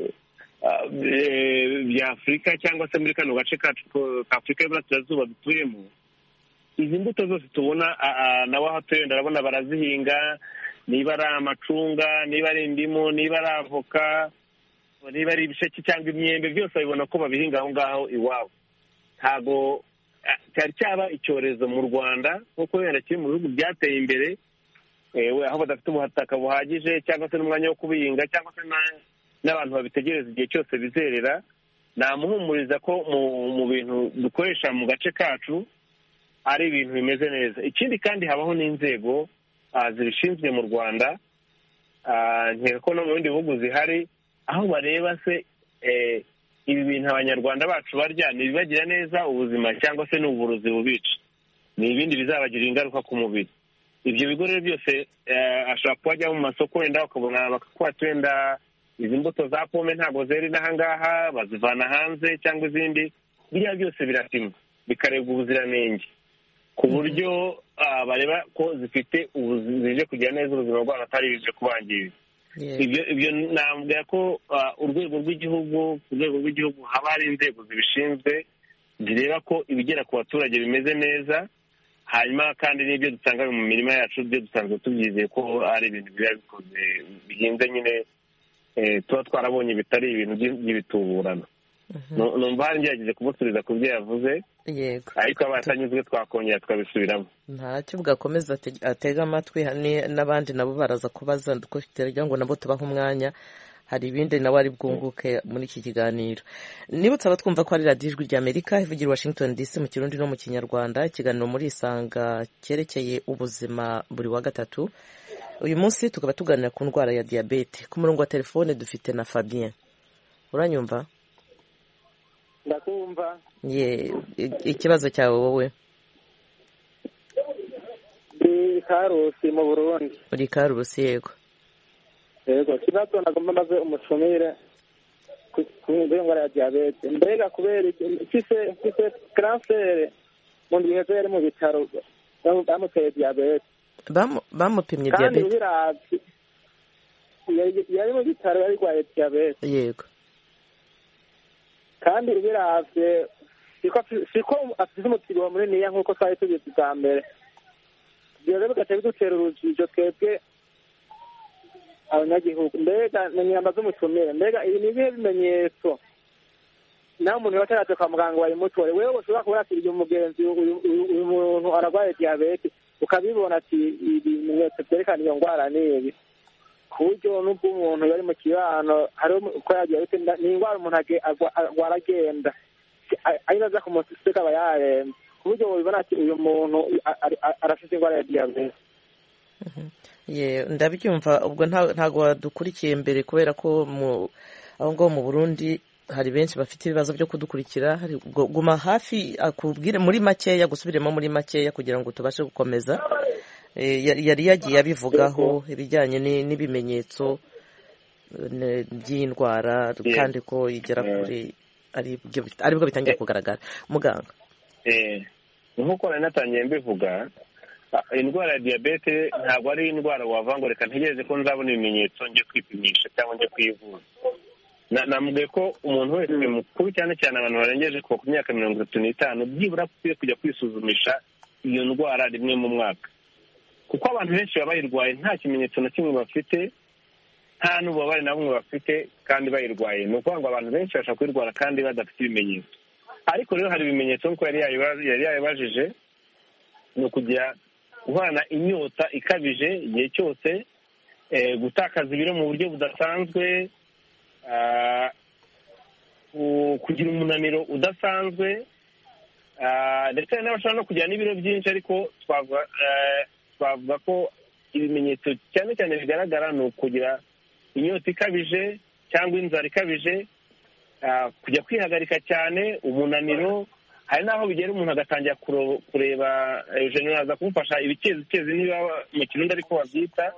bya Afurika cyangwa se muri kano gace kacu ka Afurika y'Iburasirazuba dutuyemo, izi mbuto zose tubona nawe aho atuye ndabona barazihinga, niba ari amacunga, niba ari indimu, niba ari avoka, niba ari ibisheke cyangwa imyembe, byose babibona ko babihinga aho ngaho iwabo. Ntabwo cyari cyaba icyorezo mu Rwanda nk'uko wenda kiri mu bihugu byateye imbere, aho badafite ubutaka buhagije cyangwa se n'umwanya wo kubihinga cyangwa se n'abantu babitegereza igihe cyose bizerera. Namuhumuriza ko mu bintu dukoresha mu gace kacu ari ibintu bimeze neza. Ikindi kandi habaho n'inzego zibishinzwe mu Rwanda, nkeka ko no mu bindi bihugu zihari, aho bareba se ibi bintu abanyarwanda bacu barya ntibibagira neza ubuzima cyangwa se n'uburozi bubica, ni ibindi bizabagirira ingaruka ku mubiri. Ibyo bigo rero byose ashobora kuba ajya mu masoko wenda bakabona bakakwata wenda izi mbuto za pome ntabwo zera inaha ngaha, bazivana hanze cyangwa izindi. Biriya byose birapimwa bikarebwa ubuziranenge ku buryo bareba ko zifite zije kugira neza ubuzima bwabo, atari bije kubangiriza. Ibyo nambwira ko urwego rw'igihugu ku rwego rw'igihugu haba hari inzego zibishinzwe zireba ko ibigera ku baturage bimeze neza, hanyuma kandi n'ibyo dusanga mu mirima yacu byo dusanzwe tubyizeye ko ari ibintu biba bikoze bihinze nyine tuba twarabonye bitari ibintu by'ibituburano. Numva hari ngerageje kumusubiza ku byo yavuze, ariko abatanyuzwe twakongera tukabisubiramo. Ntacyo bwakomeza atega amatwi, n'abandi nabo baraza kubaza kugira ngo nabo tubahe umwanya. hari ibindi nawe ari bwunguke muri iki kiganiro. Nibutse abatwumva ko ari radiyo ijwi ry'Amerika ivugira Washington D C mu kirundi no mu kinyarwanda, ikiganiro muri isanga cyerekeye ubuzima buri wa gatatu. Uyu munsi tukaba tuganira ku ndwara ya diyabete. Ku murongo wa telefone dufite na Fabien. Uranyumva? Ndakumva. Ye, ikibazo cyawe wowe? Ndi Karusi mu Burundi. Uri Karusi yego. Yego, kibazo nagomba maze umushumire ku ndwara ya diyabete. Mbega kubera ikise ikise cancer mu gihe yari mu bitaro bamuteye diyabete. Bamupimye diyabete. Kandi yari mu bitaro yari gwaye diyabete. Yego. Kandi biravye siko siko afite umutigo munini ya nkuko twari tubizi bwa mbere. Ibyo rero bigaca bidutera urujijo twebwe abanyagihugu. Mbega ni nyamba z'umutumire, mbega ibi ni ibihe bimenyetso nawe umuntu wataraje kwa muganga wayimutore, wewe ushobora kuba yakiriye umugenzi uyu muntu aragwaye diyabete ukabibona ati ibimenyetso byerekana iyo ndwara ni ibi, ku buryo n'ubwo umuntu yari mu kibano hari uko yagiye ni indwara umuntu agwara agenda ari naza kumuseka aba yaremye, ku buryo ubibona ati uyu muntu arafite indwara ya diyabete. Ye, ndabyumva. Ubwo ntago wadukurikiye mbere kubera ko mu aho ngo mu Burundi hari benshi bafite ibibazo byo kudukurikira. Guma hafi akubwire muri makeya, gusubiremo muri makeya kugira ngo tubashe gukomeza. Yari yagiye abivugaho ibijyanye n'ibimenyetso by'indwara kandi ko igera kuri aribwo bitangiye kugaragara. Muganga, nk'uko nari natangiye mbivuga, indwara ya diyabete ntabwo ari indwara wavuga ngo reka ntegereze ko nzabona ibimenyetso njye kwipimisha cyangwa njye kwivuza. Namubwiye ko umuntu wese mukuru, cyane cyane abantu barengeje ku myaka mirongo itatu n'itanu, byibura akwiye kujya kwisuzumisha iyo ndwara rimwe mu mwaka, kuko abantu benshi baba bayirwaye nta kimenyetso na kimwe bafite, nta n'ububabare na bumwe bafite kandi bayirwaye. Ni ukuvuga ngo abantu benshi bashobora kuyirwara kandi badafite ibimenyetso. Ariko rero hari ibimenyetso nk'uko yari yayibajije, ni ukugira guhorana inyota ikabije igihe cyose, gutakaza ibiro mu buryo budasanzwe, kugira umunaniro udasanzwe, ndetse n'abashobora no kugira n'ibiro byinshi. Ariko twavuga ko ibimenyetso cyane cyane bigaragara ni ukugira inyota ikabije cyangwa inzara ikabije, kujya kwihagarika cyane, umunaniro. Hari n'aho bigera umuntu agatangira kureba eugene aza kumufasha ibikezi niba mu kirundi ariko babyita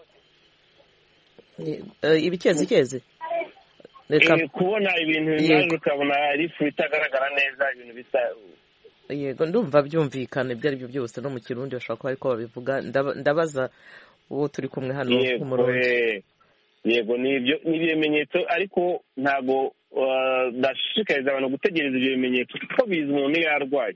ibikezi kubona ibintu bimaze ukabona ari ifu itagaragara neza, ibintu bisa. Yego, ndumva byumvikana ibyo ari byo byose no mu kirundi bashobora kuba ariko babivuga. Ndabaza uwo turi kumwe hano ku murongo. Yego, ni ibimenyetso, ariko ntabwo ndashishikariza abantu gutegereza ibyo bimenyetso kuko biza umuntu iyo arwaye.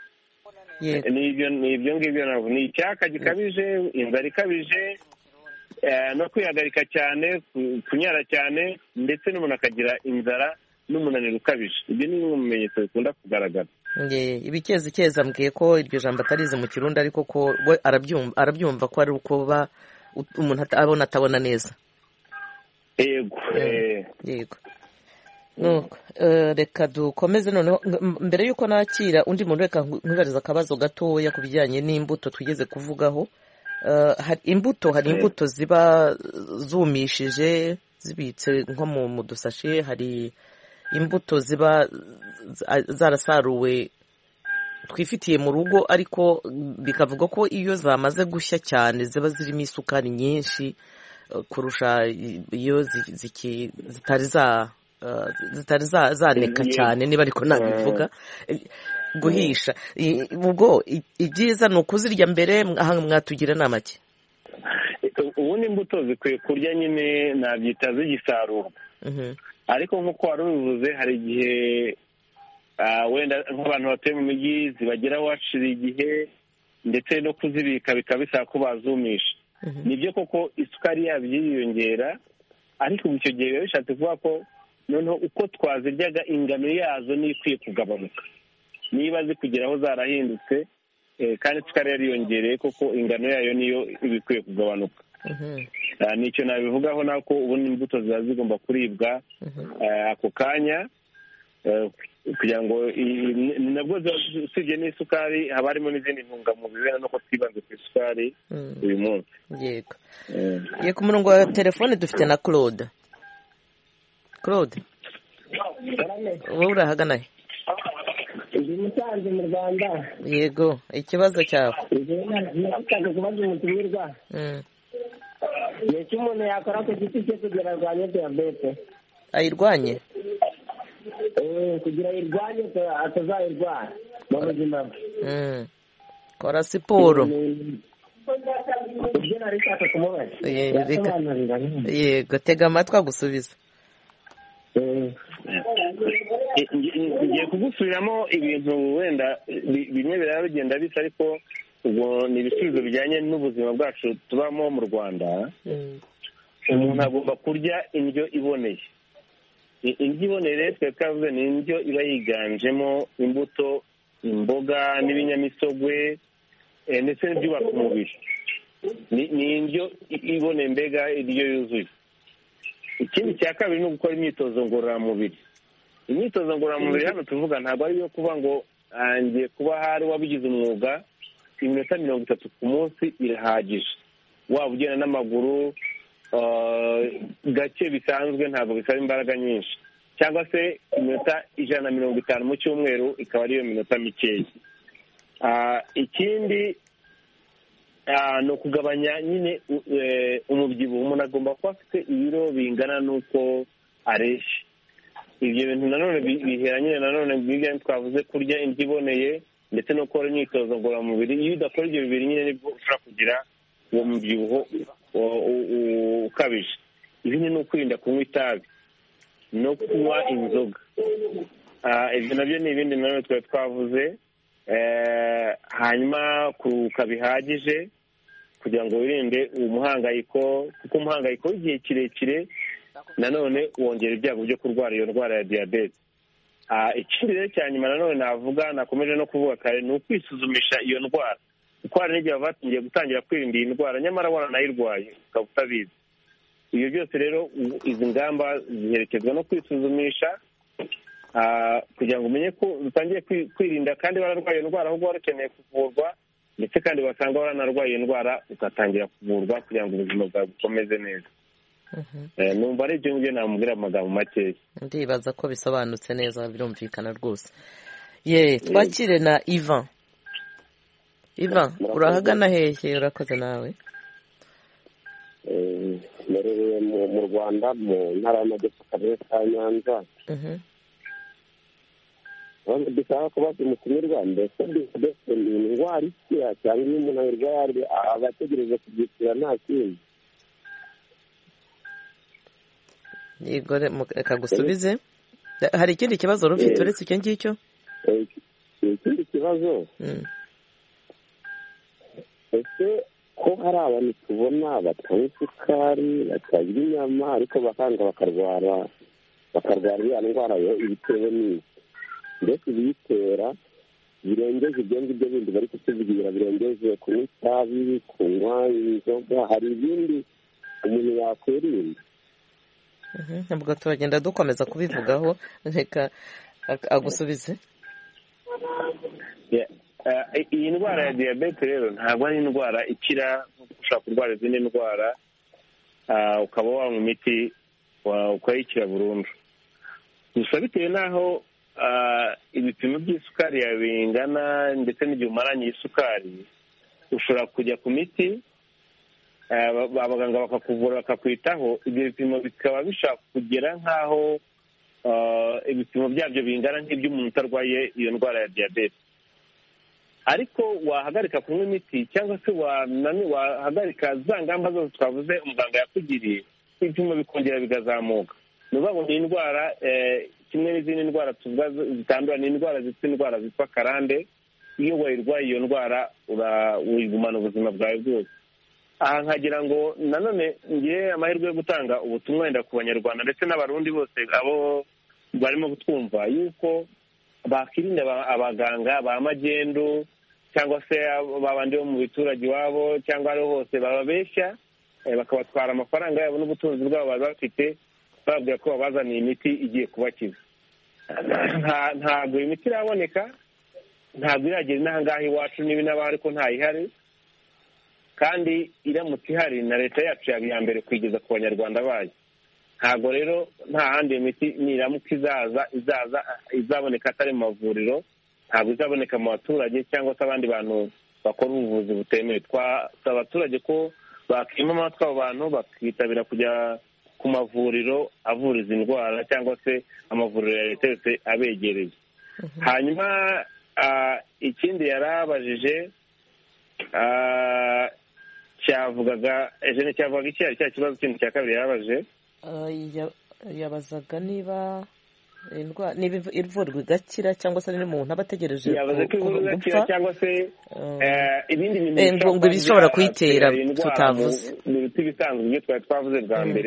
Ni ibyo ngibyo ntabwo ni icyaka gikabije, inzara ikabije, no kwihagarika cyane, kunyara cyane, ndetse n'umuntu akagira inzara n'umunaniro ukabije. Ibyo ni bimwe mu bimenyetso bikunda kugaragara. Ibikezi ambwiye ko iryo jambo atarize mu kirundi, ariko ko we arabyumva ko ari uko umuntu abona atabona neza. Yego, yego. Nuko reka dukomeze noneho. Mbere y'uko nakira undi muntu, reka nkubariza akabazo gatoya ku bijyanye n'imbuto twigeze kuvugaho. Imbuto, hari imbuto ziba zumishije zibitse nko mu dusashe, hari imbuto ziba zarasaruwe twifitiye mu rugo, ariko bikavuga ko iyo zamaze gushya cyane ziba zirimo isukari nyinshi kurusha iyo zitari za zitari zaneka cyane, niba ariko nabivuga, guhisha. Ubwo ibyiza ni ukuzirya mbere. Aha mwatugira inama ki? Ubundi imbuto zikwiye kurya nyine nabyita zigisarurwa, ariko nk'uko wari ubivuze, hari igihe wenda nk'abantu batuye mu mijyi zibageraho hashira igihe, ndetse no kuzibika bikaba bisaba ko bazumisha. Nibyo koko isukari yabyo yiyongera, ariko icyo gihe biba bishatse kuvuga ko noneho uko twaziryaga ingano yazo niyo ikwiye kugabanuka. Niba zikugeraho zarahindutse kandi isukari yariyongereye, koko ingano yayo niyo iba ikwiye kugabanuka. nicyo nabivugaho nako ubundi imbuto ziba zigomba kuribwa ako kanya kugira ngo nabwo usibye n'isukari haba harimo n'izindi ntungamubiri nuko twibanze ku isukari uyu munsi. Yego ye ku murongo wa telefone dufite na Claude. Claude wowe urahagana he? Ndi Musanze mu Rwanda. Yego ikibazo cyawe? Nashakaga kubaza umutumirwa ni iki umuntu yakora ku giti cye kugira arwanye diyabete? Ayirwanye kugira ayirwanye atazayirwara mu buzima bwe. Kora siporo. Ibyo nari nshaka kumubaza. Yego tega amatwi agusubiza. ngiye kugusubiramo ibintu wenda bimwe biraba bigenda bisa ariko ubwo ni ibisubizo bijyanye n'ubuzima bwacu tubamo mu Rwanda. Umuntu agomba kurya indyo iboneye. Indyo iboneye rero twe twavuze ni indyo iba yiganjemo imbuto, imboga n'ibinyamisogwe ndetse n'ibyubaka umubiri. Ni indyo iboneye, mbega indyo yuzuye. Ikindi cya kabiri ni ugukora imyitozo ngororamubiri. Imyitozo ngororamubiri hano tuvuga ntabwo ari iyo kuba ngo ngiye kuba hari wabigize umwuga, iminota mirongo itatu ku munsi irahagije. Waba ugenda n'amaguru gake bisanzwe ntabwo bisaba imbaraga nyinshi, cyangwa se iminota ijana na mirongo itanu mu cyumweru ikaba ariyo minota mikeya. Ikindi ni ukugabanya nyine umubyibuho. Umuntu agomba kuba afite ibiro bingana n'uko areshya. Ibyo bintu nanone bihera nyine nanone bw'ibyo twavuze, kurya indyo iboneye ndetse no gukora imyitozo ngororamubiri. Iyo udakora ibyo bibiri nyine nibwo ushobora kugira uwo mubyibuho ukabije. Ibindi ni ukwirinda kunywa itabi no kunywa inzoga. Ibyo nabyo ni ibindi nanone twari twavuze. Hanyuma kuruhuka bihagije kugira ngo wirinde umuhangayiko, kuko umuhangayiko w'igihe kirekire nanone wongera ibyago byo kurwara iyo ndwara ya diyabete. Ikindi rero cya nyuma nanone navuga, nakomeje no kuvuga kare, ni ukwisuzumisha iyo ndwara, kuko hari n'igihe baba batingiye gutangira kwirinda iyi ndwara nyamara waranayirwaye ukaba utabizi. Ibyo byose rero izi ngamba ziherekezwa no kwisuzumisha kugira ngo umenye ko utangiye kwirinda kandi wararwaye iyo ndwara ahubwo wari ukeneye kuvurwa, ndetse kandi wasanga waranarwaye iyo ndwara ugatangira kuvurwa kugira ngo ubuzima bwawe bukomeze neza. Numva ari ibyo ngibyo namubwira amagambo makeya. Ndibaza ko bisobanutse neza, birumvikana rwose. Ye twakire na Ivan. Ivan urahagana hehe? Urakoze nawe. Merereye mu Rwanda mu ntara y'Amajyepfo, akarere ka Nyanza. Bisaba kubaza umutumirwa, mbese diyabete ni indwara ikira cyangwa iyo umuntu ayirwaye aba ategereje kubyikira nta kindi? Yego reka gusubize. Hari ikindi kibazo rufite uretse icyo ngicyo? Ikindi kibazo, ese ko hari abantu tubona batanywa isukari, batarya inyama, ariko bakanga bakarwara bakarwara iriya ndwara yo ibitewe n'iki? Mbese ibiyitera birengeje ibyo ngibyo bindi bari kutubwira, birengeje kunywa itabi, kunywa inzoga, hari ibindi umuntu yakwirinda? Ntabwo turagenda dukomeza kubivugaho, reka agusubize. Iyi ndwara ya diyabete rero ntabwo ari indwara ikira nk'uko ushobora kurwara izindi ndwara ukaba wanywa imiti ukayikira burundu. Gusa bitewe n'aho ibipimo by'isukari yawe bingana ndetse n'igihe umaranye isukari, ushobora kujya ku miti abaganga bakakuvura bakakwitaho, ibyo bipimo bikaba bishobora kugera nk'aho ibipimo byabyo bingana nk'iby'umuntu utarwaye iyo ndwara ya diyabete. Ariko wahagarika kunywa imiti cyangwa se wahagarika za ngamba zose twavuze umuganga yakugiriye, ibipimo bikongera bigazamuka. Ni ukuvuga ngo ni indwara kimwe n'izindi ndwara tuvuga zitandura, ni indwara zitwa indwara zitwa karande. Iyo wayirwaye iyo ndwara urigumana ubuzima bwawe bwose. Aha nkagira ngo nanone ngiye amahirwe yo gutanga ubutumwa wenda ku Banyarwanda ndetse n'Abarundi bose abo barimo kutwumva, yuko bakirinda abaganga ba magendu cyangwa se babandi bo mu biturage iwabo cyangwa ariho hose bababeshya bakabatwara amafaranga yabo n'ubutunzi bwabo bari bafite bababwira ko babazaniye imiti igiye kubakiza. Ntabwo imiti iraboneka, ntabwo iragera inaha ngaha iwacu niba inaba ariko ntayihari, kandi iramutse ihari na leta yacu yaba iya mbere kuyigeza ku banyarwanda bayo. Ntabwo rero nta handi imiti niramuka izaza izaza izaboneka atari mu mavuriro, ntabwo izaboneka mu baturage cyangwa se abandi bantu bakora ubuvuzi butemewe. Twasaba abaturage ko bakima amatwi abo bantu bakitabira kujya ku mavuriro avura izi ndwara cyangwa se amavuriro ya leta yose abegereye. Hanyuma ikindi yari abajije cyavugaga ejo cyavugaga iki ari cya kibazo kindi cya kabiri yabajije yabazaga niba indwara niba ivurwa igakira cyangwa se n'umuntu aba ategereje yabaze ko ivurwa igakira cyangwa se ibindi bintu bishobora kuyitera tutavuze n'ibiti bisanzwe ibyo twari twavuze bwa mbere.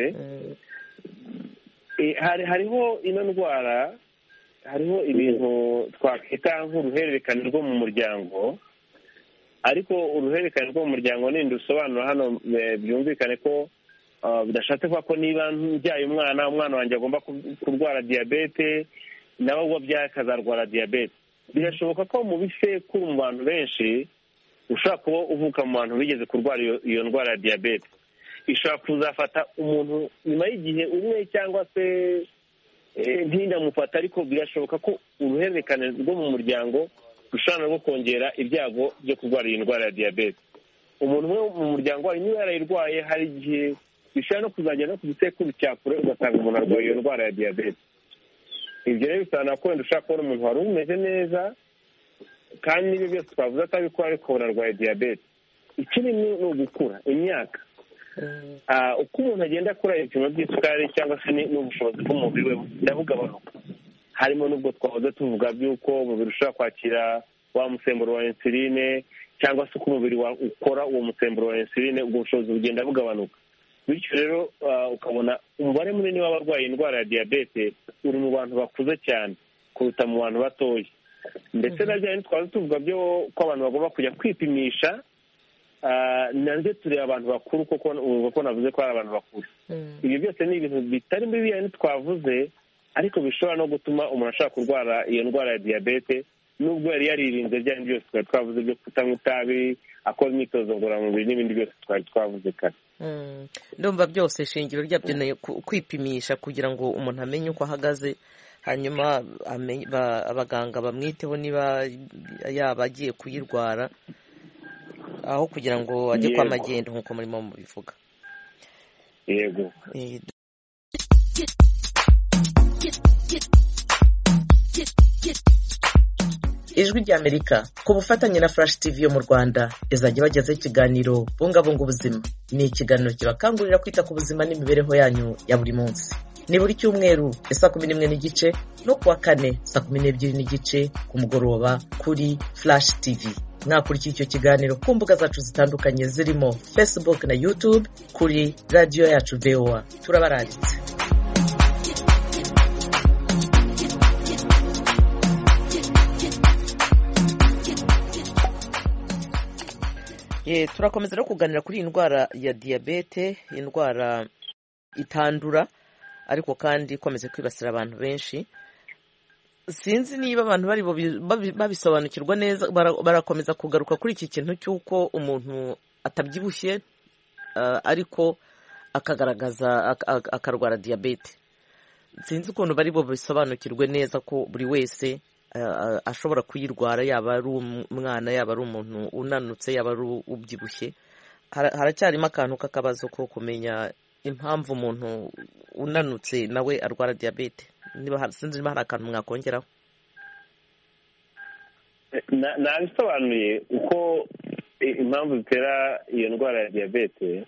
Hariho ino ndwara, hariho ibintu twakwita nk'uruhererekane rwo mu muryango, ariko uruhererekane rwo mu muryango nindi usobanura hano byumvikane ko bidashatse kuba ko niba mbyaye umwana umwana wanjye agomba kurwara diyabete nawe ubwo abyaye akazarwara diyabete. Birashoboka ko mu bisekuru mu bantu benshi ushobora kuba uvuka mu bantu bigeze kurwara iyo ndwara ya diyabete. Ishobora kuzafata umuntu nyuma y'igihe umwe cyangwa se ntindamufata, ariko birashoboka ko uruhererekane rwo mu muryango rushobora no kongera ibyago byo kurwara iyi ndwara ya diyabete. Umuntu umwe mu muryango wawe niba yarayirwaye, hari igihe bishobora no kuzagera no ku gisekuru cya kure ugasanga umuntu arwaye iyo ndwara ya diyabete. Ibyo rero bisobanura ko wenda ushobora kubona umuntu wari umeze neza kandi n'ibyo byose twavuze atabikora ariko ubona arwaye diyabete. Ikindi ni ugukura imyaka. Uko umuntu agenda akura ibipimo by'isukari cyangwa se n'ubushobozi bw'umubiri we bugenda bugabanuka. Harimo n'ubwo twahoze tuvuga by'uko umubiri ushobora kwakira wa musemburo wa insuline cyangwa se uko umubiri ukora uwo musemburo wa insuline, ubwo bushobozi bugenda bugabanuka. Bityo rero ukabona umubare munini w'abarwaye indwara ya diyabete uri mu bantu bakuze cyane kuruta mu bantu batoya. Ndetse na bya twaza tuvuga byo ko abantu bagomba kujya kwipimisha, nanjye tureba abantu bakuru kuko uko navuze ko ari abantu bakuru. Ibyo byose ni ibintu bitari bibi twavuze, ariko bishobora no gutuma umuntu ashaka kurwara iyo ndwara ya diyabete nubwo yari yaririnze bya byose twari twavuze byo kutanywa itabi, akora imyitozo ngororamubiri n'ibindi byose twari twavuze kare. Ndumva byose ishingiro ryabyo ni kwipimisha kugira ngo umuntu amenye uko ahagaze, hanyuma abaganga bamwiteho niba yaba agiye kuyirwara, aho kugira ngo ajye kwa magendu nk'uko murimo mubivuga. Yego. Ijwi ry'Amerika ku bufatanye na Flash T V yo mu Rwanda izajya bagezaho ikiganiro bungabunga ubuzima. Ni ikiganiro kibakangurira kwita ku buzima n'imibereho yanyu ya buri munsi. Ni buri cyumweru saa kumi n'imwe n'igice no kuwa kane saa kumi n'ebyiri n'igice ku mugoroba kuri Flash T V. Mwakurikiye icyo kiganiro ku mbuga zacu zitandukanye zirimo Facebook na YouTube kuri radio yacu V O A. Turabaranditse. Ye turakomeza no kuganira kuri indwara ya diabete, indwara itandura ariko kandi ikomeze kwibasira abantu benshi. Sinzi niba abantu bari babisobanukirwa neza, barakomeza kugaruka kuri iki kintu cy'uko umuntu atabyibushye ariko akagaragaza akarwara diabete. Sinzi ukuntu bari bo bisobanukirwe neza ko buri wese ashobora kuyirwara, yaba ari umwana, yaba ari umuntu unanutse, yaba ari ubyibushye. Haracyarimo akantu k'akabazo ko kumenya impamvu umuntu unanutse nawe arwara diabete. Niba sinzi niba hari akantu mwakongeraho. Nabisobanuye uko impamvu zitera iyo ndwara ya diabete.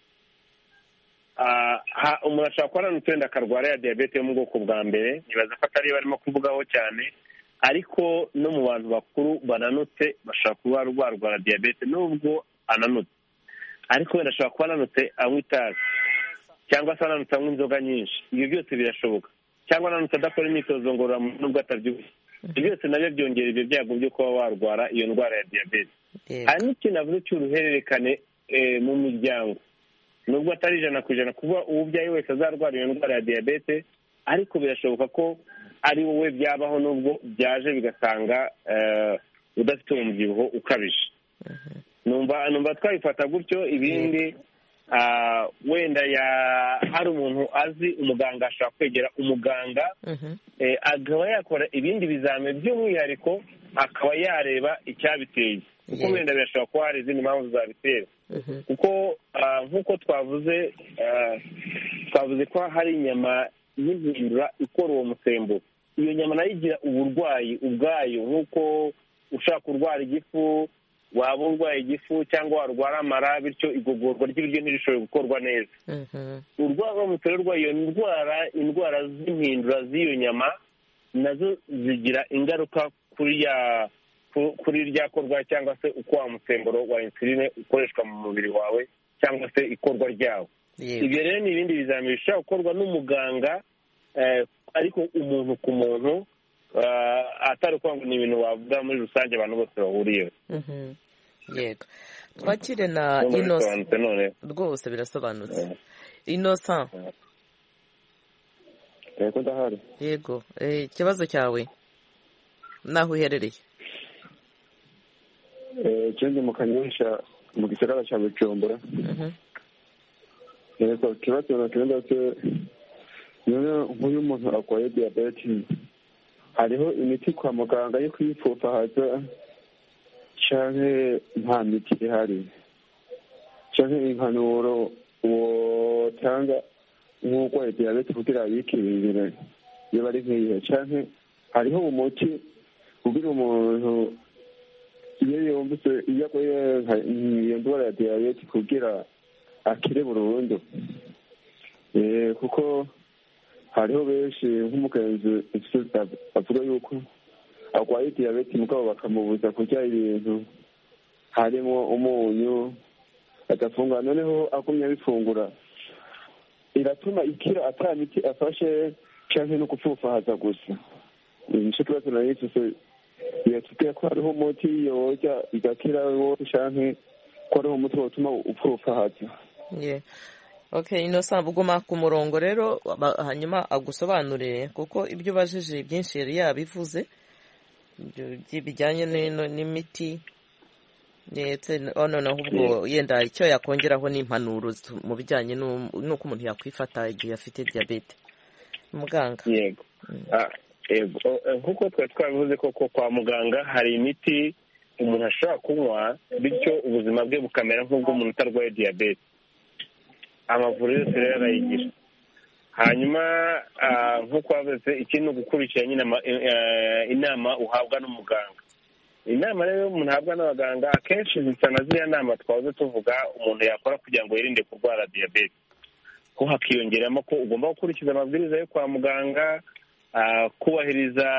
Umuntu ashobora kuba ananutse wenda akarwara ya diabete yo mu bwoko bwa mbere, nibaza ko atari barimo kuvugaho cyane, ariko no mu bantu bakuru bananutse bashobora kuba barwara diabete nubwo ananutse. Ariko wenda ashobora kuba ananutse anywa itabi cyangwa se ananutse anywa inzoga nyinshi. Ibyo byose birashoboka. Cyangwa ananutse adakora imyitozo ngororamubiri nubwo atabyibushye. Ibyo byose nabyo byongera ibyo byago byo kuba warwara iyo ndwara ya diabete. Hari n'ikintu navuze cy'uruhererekane mu miryango. nubwo atari ijana ku ijana kuba uwubyaye wese azarwara iyo ndwara ya diyabete, ariko birashoboka ko ari wowe byabaho nubwo byaje bigasanga udafite umubyibuho ukabije. numva numva twabifata gutyo. Ibindi wenda hari umuntu azi umuganga, ashobora kwegera umuganga akaba yakora ibindi bizame by'umwihariko, akaba yareba icyabiteye, kuko wenda birashobora kuba hari izindi mpamvu zabitera. kuko nk'uko twavuze twavuze ko hari inyama y'ihindura ikora uwo musemburo. Iyo nyama nayo igira uburwayi ubwayo, nk'uko ushaka kurwara igifu, waba urwaye igifu cyangwa warwara amara, bityo igogorwa ry'ibiryo ntirishobore gukorwa neza. urwara rwa iyo ndwara, indwara z'impindura z'iyo nyama nazo zigira ingaruka kuri ya kuri rya korwa cyangwa se uko wa musemburo wa insuline ukoreshwa mu mubiri wawe cyangwa se ikorwa ryawo. Ibyo rero ni ibindi bizamini bishobora gukorwa n'umuganga, ariko umuntu ku muntu, atari ukuvuga ngo ni ibintu wavuga muri rusange abantu bose bahuriyeho. Yego, twakire na Innocent. Rwose birasobanutse. Innocent. Yego ndahari. Yego, ikibazo cyawe naho uherereye? Ikindi mu Kanyosha mu gisagara cya Bujumbura. Yego, ikibazo nakenda cyo nk'uyu muntu arwaye diyabete, hariho imiti kwa muganga yo kwipfufahaza cyangwa nta miti ihari, cyangwa impanuro wotanga nk'urwaye diyabete kugira yikingire iyo bari nk'iyo, cyangwa hariho umuti kugira umuntu iyo yumvise iyo arwaye iyo ndwara ya diyabete kugira akire burundu. Kuko hariho benshi nk'umugenzi avuga yuko arwaye diyabete mugabo bakamubuza kurya ibintu harimo umunyu agafungura, noneho agumye abifungura iratuma ikira ata miti afashe cyangwa no gupfufahaza gusa. Nicyo kibazo nari mfise, yatubwiye ko hariho umuti yorya igakira wose cyangwa ko hariho umuti wotuma upfufahaza. Okay, Innocent, uguma ku murongo rero hanyuma agusobanurire, kuko ibyo ubajije byinshi yari yabivuze bijyanye n'imiti ndetse noneho ubwo yenda icyo yakongeraho n'impanuro mu bijyanye n'uko umuntu yakwifata igihe afite diyabete. Muganga. Yego, nk'uko twari twabivuze koko kwa muganga hari imiti umuntu ashobora kunywa bityo ubuzima bwe bukamera nk'ubw'umuntu utarwaye diyabete. Amavuriro yose rero arayigira. Hanyuma nk'uko wavuze, ikindi ni ugukurikira nyine inama uhabwa n'umuganga. Inama rero umuntu ahabwa n'abaganga akenshi zisa na ziriya nama twahoze tuvuga umuntu yakora kugira ngo yirinde kurwara diyabete, ko hakiyongeramo ko ugomba gukurikiza amabwiriza yo kwa muganga, kubahiriza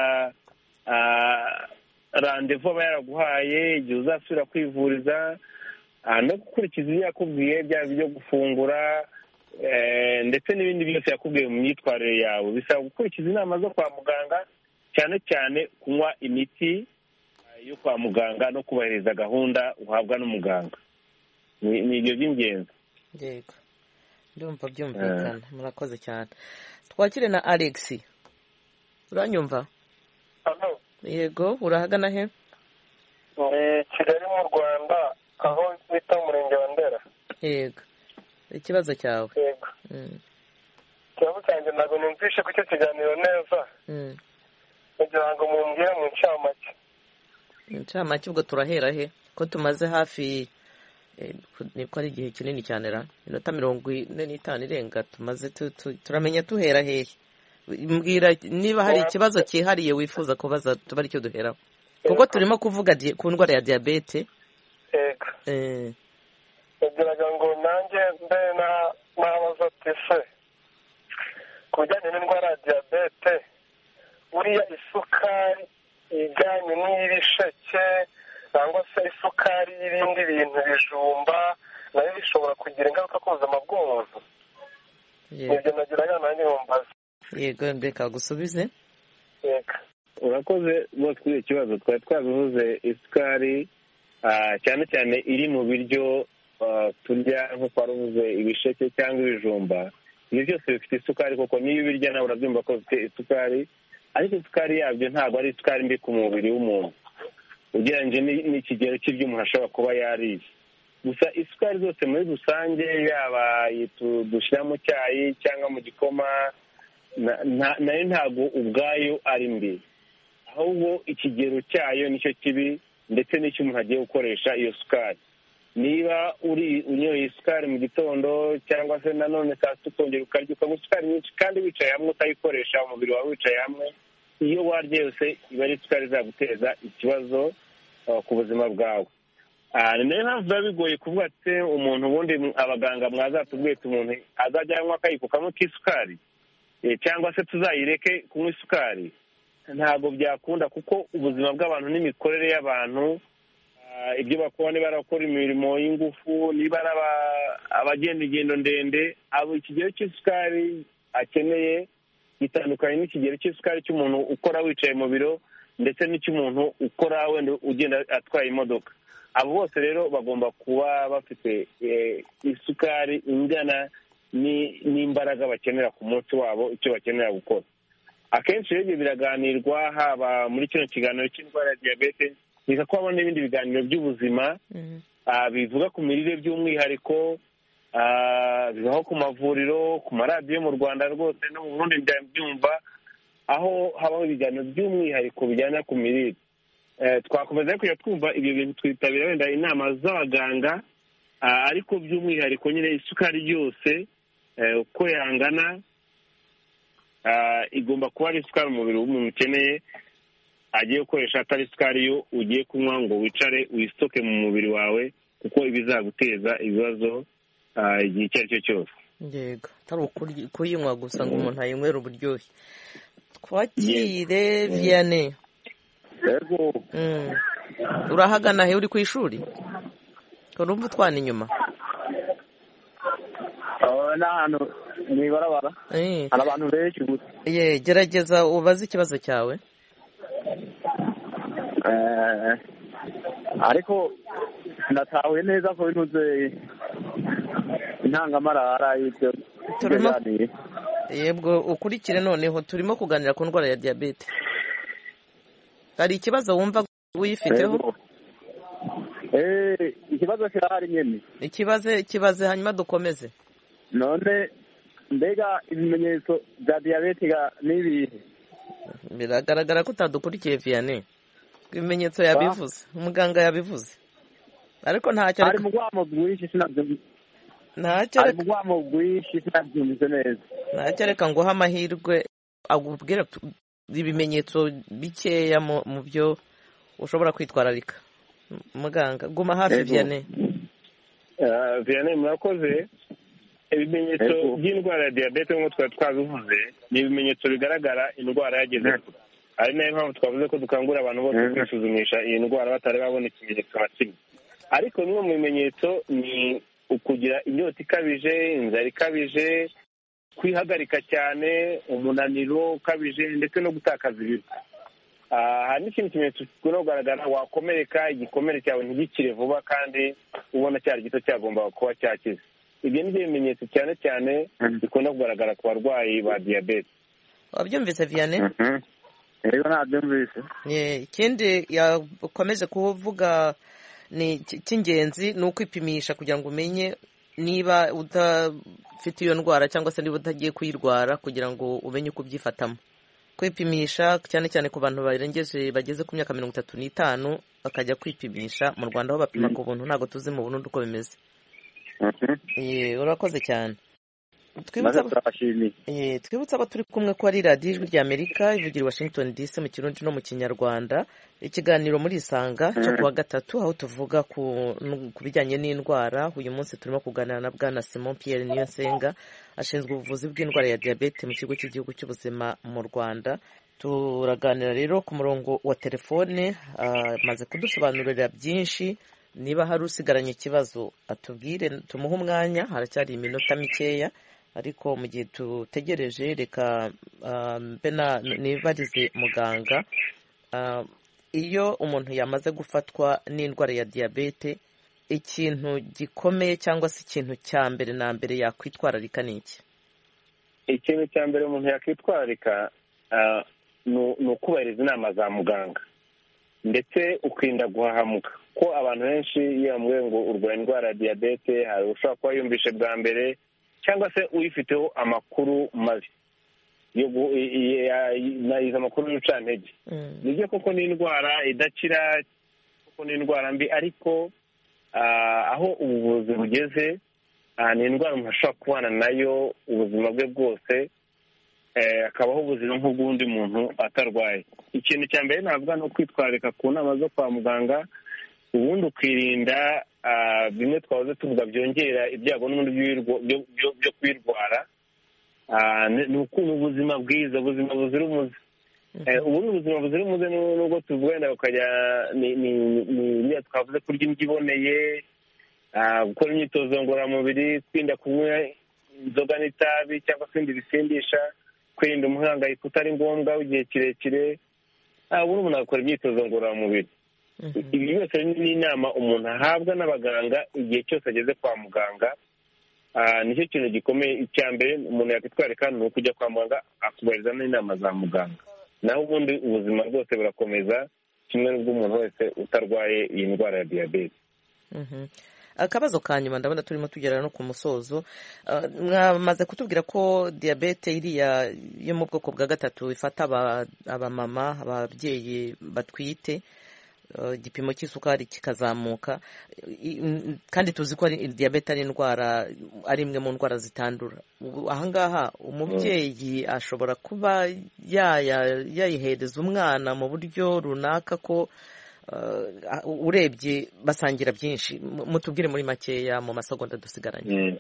randevu aba yaraguhaye igihe uzasubira kwivuriza, no gukurikiza ibyo yakubwiye, byaba ibyo gufungura ndetse n'ibindi byose yakubwiye mu myitwarire yawe. Bisaba gukurikiza inama zo kwa muganga, cyane cyane kunywa imiti yo kwa muganga no kubahiriza gahunda uhabwa n'umuganga. Ni ibyo by'ingenzi. Yego, ndumva byumvikana. Murakoze cyane. Twakire na Alex. Uranyumva? Yego, urahagana he? Kigali mu Rwanda, aho bita umurenge wa Ndera. Yego, ikibazo cyawe? Yego, ikibazo cyanjye ntabwo numvishe ku cyo kiganiro neza, kugira ngo mumbwire mu ncamake. Incamake ubwo turahera he ko tumaze hafi niko ari igihe kinini cyane ra inota mirongo ine n'itanu irenga tumaze turamenya tuhera hehe. Mbwira niba hari ikibazo cyihariye wifuza kubaza tuba aricyo duheraho, kuko turimo kuvuga ku ndwara ya diyabete. Yego, nagiraga ngo nanjye mbe nabaza ati se ku bijyanye n'indwara ya diyabete, buriya isukari ijyanye n'iy'ibisheke cyangwa se isukari y'ibindi bintu bijumba nayo bishobora kugira ingaruka ku buzima bw'umuntu? Ibyo nagiraga nanjye nkumbaza. Yego, reka gusubize. Yego, urakoze rwose kuri iki kibazo. Twari twabivuze isukari cyane cyane iri mu biryo turya nk'uko wari uvuze ibisheke cyangwa ibijumba, ibyo byose bifite isukari koko niyo ubirya nawe urabyumva ko bifite isukari, ariko isukari yabyo ntabwo ari isukari mbi ku mubiri w'umuntu ugereranyije n'ikigero cy'ibyo umuntu ashobora kuba yariye. Gusa isukari zose muri rusange, yaba dushyira mu cyayi cyangwa mu gikoma, nayo ntabwo ubwayo ari mbi, ahubwo ikigero cyayo nicyo kibi, ndetse n'icyo umuntu agiye gukoresha iyo sukari. Niba uri unyoye isukari mu gitondo cyangwa se nanone saa sita ukongera ukarya ukanywa isukari nyinshi kandi wicaye hamwe utayikoresha, umubiri wawe wicaye hamwe, iyo warya yose iba ari isukari izaguteza ikibazo ku buzima bwawe. ni nayo mpamvu biba bigoye kuvuga ati umuntu ubundi abaganga mwazatubwiye umuntu azajya anywa akayiko kamwe k'isukari cyangwa se tuzayireke kunywa isukari, ntabwo byakunda, kuko ubuzima bw'abantu n'imikorere y'abantu, ibyo bakora, niba barakora imirimo y'ingufu, niba ari abagenda ingendo ndende, abo ikigero cy'isukari akeneye gitandukanye n'ikigero cy'isukari cy'umuntu ukora wicaye mu biro ndetse n'icy'umuntu ukora wenda ugenda atwaye imodoka. Abo bose rero bagomba kuba bafite isukari ingana n'imbaraga bakenera ku munsi wabo, icyo bakenera gukora. Akenshi rero biraganirwa haba muri kino kiganiro cy'indwara ya diyabete, biga ko habona n'ibindi biganiro by'ubuzima bivuga ku mirire by'umwihariko, bibaho ku mavuriro, ku maradiyo mu Rwanda rwose no mu Burundi byumva, aho habaho ibiganiro by'umwihariko bijyana ku mirire. Twakomeza kujya twumva ibyo bintu, twitabira wenda inama z'abaganga, ariko by'umwihariko nyine isukari yose uko yangana igomba kuba ari isukari umubiri w'umuntu ukeneye agiye gukoresha, atari isukari yo ugiye kunywa ngo wicare uyisoke mu mubiri wawe, kuko ibizaguteza ibibazo igihe icyo ari cyo cyose. Yego, atari ukuyinywa gusa ngo umuntu ayinywere uburyohe. Twakire Vianney. Yego. Urahagana he, uri ku ishuri? Urumva utwana inyuma? Ni ahantu mu ibarabara, hari abantu benshi gusa. Ye, gerageza ubaze ikibazo cyawe. Ariko natahuye neza ko binuze intangamarara y'ibyo tuganiriye. Yebwo ukurikire, noneho turimo kuganira ku ndwara ya diyabete. Hari ikibazo wumva wifiteho? Eh, ikibazo kirahari nyene. Ikibazo ikibazo hanyuma dukomeze. None mbega ibimenyetso bya diyabete nibihe? Biragaragara ko utadukurikiye Vianney. Ibimenyetso yabivuze, umuganga yabivuze. Ariko ntacyo ari mugwamo bwishi sinabyo. Ntacyo ari mugwamo bwishi sinabyo neza. Ntacyo reka ngo ha amahirwe agubwira ibimenyetso bikeya mu byo ushobora kwitwararika. Muganga guma hafi Vianney. Eh, Vianney murakoze. Ibimenyetso by'indwara ya diyabete nk'uko twari twabivuze ni ibimenyetso bigaragara indwara yageze kure. Ari nayo mpamvu twavuze ko dukangurira abantu bose kwisuzumisha iyi ndwara batari babona ikimenyetso na kimwe. Ariko bimwe mu bimenyetso ni ukugira inyota ikabije, inzara ikabije, kwihagarika cyane, umunaniro ukabije, ndetse no gutakaza ibiro. Hari n'ikindi kimenyetso gikunda kugaragara, wakomereka, igikomere cyawe ntigikire vuba kandi ubona cyari gito cyagombaga kuba cyakize. Ibyo ni byo bimenyetso cyane cyane bikunda kugaragara ku barwayi ba diyabete. Wabyumvise Vianney? Rero nabyumvise. Ikindi yakomeje kuvuga ni cy'ingenzi ni ukwipimisha kugira ngo umenye niba udafite iyo ndwara cyangwa se niba utagiye kuyirwara, kugira ngo umenye uko ubyifatamo. Kwipimisha cyane cyane ku bantu barengeje bageze ku myaka mirongo itatu n'itanu bakajya kwipimisha. Mu Rwanda aho bapima ku buntu ntabwo tuzi mu Burundi uko bimeze. Ye, urakoze cyane. Twibutsa abo turi kumwe ko ari radiyo ijwi rya Amerika ivugira i Washington D C mu Kirundi no mu Kinyarwanda. Ikiganiro muri Isanga cyo kuwa gatatu, aho tuvuga ku bijyanye n'indwara. Uyu munsi turimo kuganira na Bwana Simon Pierre Niyonsenga, ashinzwe ubuvuzi bw'indwara ya diyabete mu kigo cy'igihugu cy'ubuzima mu Rwanda. Turaganira rero ku murongo wa telefone, amaze kudusobanurira byinshi. Niba hari usigaranye ikibazo atubwire tumuhe umwanya, haracyari iminota mikeya, ariko mu gihe tutegereje reka mbena nibarize muganga. Iyo umuntu yamaze gufatwa n'indwara ya diyabete, ikintu gikomeye cyangwa se ikintu cya mbere na mbere yakwitwararika ni iki? ikintu cya mbere umuntu yakwitwararika ni ukubahiriza inama za muganga ndetse ukirinda guhahamuka, ko abantu benshi iyo bamubwiye ngo urwaye indwara ya diyabete hari ushobora kuba yumvishe bwa mbere cyangwa se uyifiteho amakuru mabi izo amakuru y'urucantege. nibyo koko ni indwara idakira, koko ni indwara mbi, ariko aho ubuvuzi bugeze ni indwara umuntu ashobora kubana nayo ubuzima bwe bwose, akabaho ubuzima nk'ubw'undi muntu atarwaye. ikintu cya mbere navuga ni ukwitwararika ku nama zo kwa muganga, ubundi ukirinda bimwe twahoze tuvuga byongera ibyago n'ubundi byo kwirwara. ni ukuntu ubuzima bwiza, ubuzima buzira umuze. ubundi ubuzima buzira umuze nubwo tuvugana ukajya ni twavuze kurya indyo iboneye, gukora imyitozo ngororamubiri, kwirinda kunywa inzoga n'itabi cyangwa se ibindi bisindisha, kwirinda umuhangayiko utari ngombwa w'igihe kirekire, ubundi umuntu agakora imyitozo ngororamubiri. ibi byose ni inama umuntu ahabwa n'abaganga igihe cyose ageze kwa muganga. nicyo kintu gikomeye. icya mbere umuntu yakwitwararika ni ukujya kwa muganga akubahiriza n'inama za muganga, naho ubundi ubuzima bwose burakomeza kimwe n'ubw'umuntu wese utarwaye iyi ndwara ya diyabete. akabazo ka nyuma ndabona turimo tugera no ku musozo. mwamaze kutubwira ko diyabete iriya yo mu bwoko bwa gatatu ifata abamama, ababyeyi batwite, igipimo cy'isukari kikazamuka, kandi tuzi ko diyabete ari indwara, ari imwe mu ndwara zitandura. ahangaha umubyeyi ashobora kuba yayihereza umwana mu buryo runaka, ko urebye basangira byinshi. mutubwire muri makeya mu masegonda dusigaranye.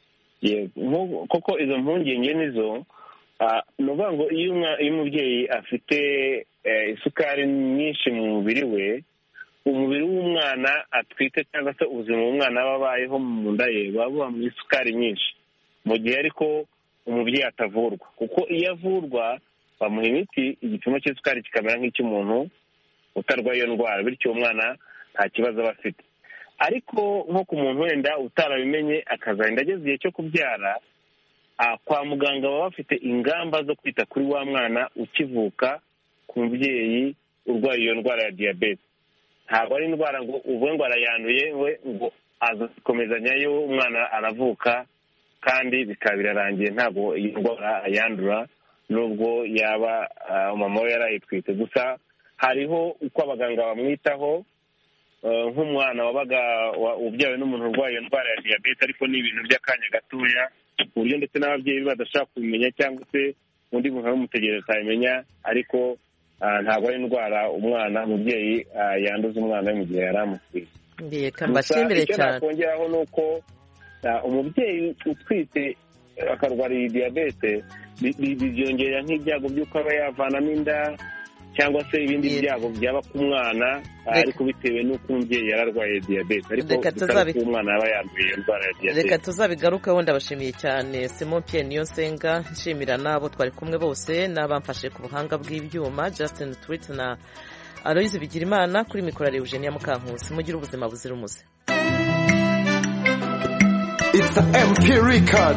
koko izo mpungenge nizo ni ukuvuga ngo iyo umubyeyi afite isukari nyinshi mu mubiri we, umubiri w'umwana atwite cyangwa se ubuzima bw'umwana aba abayeho mu nda ye buba buba mu isukari nyinshi, mu gihe ariko umubyeyi atavurwa. kuko iyo avurwa bamuha imiti, igipimo cy'isukari kikamera nk'icy'umuntu utarwaye iyo ndwara, bityo umwana nta kibazo aba afite. ariko nko ku muntu wenda utarabimenye akazagenda ageze igihe cyo kubyara, kwa muganga baba bafite ingamba zo kwita kuri wa mwana ukivuka ku mubyeyi urwaye iyo ndwara ya diyabete. ntabwo ari indwara ngo uvuge ngo arayanduye we ngo azakomezanyayo, umwana aravuka kandi bikaba birarangiye. ntabwo iyi ndwara ayandura nubwo yaba mama we yarayitwite. gusa hariho uko abaganga bamwitaho, nk'umwana wabaga ubyawe n'umuntu urwaye iyo ndwara ya diyabete, ariko ni ibintu by'akanya gatoya ku buryo ndetse n'ababyeyi badashaka kubimenya, cyangwa se undi muntu aramutegereza akabimenya, ariko ntabwo ari indwara umwana umubyeyi yanduza umwana we mu gihe yari amutwite. gusa icyo nakongeraho ni uko umubyeyi utwite akarwara iyi diyabete byongera nk'ibyago by'uko aba yavanamo inda cyangwa se ibindi byago byaba ku mwana, ariko bitewe n'uko umubyeyi yararwaye diyabete, ariko bitari ko umwana yaba yanduye indwara ya diyabete. reka tuzabigarukeho. ndabashimiye cyane Simon Pierre Niyonsenga, nshimira n'abo twari kumwe bose n'abamfashe ku buhanga bw'ibyuma, Justin Twit na Aloise Bigirimana. kuri mikoro ari Eugenia Mukankusi. mugire ubuzima buzira umuze. It's the M P record,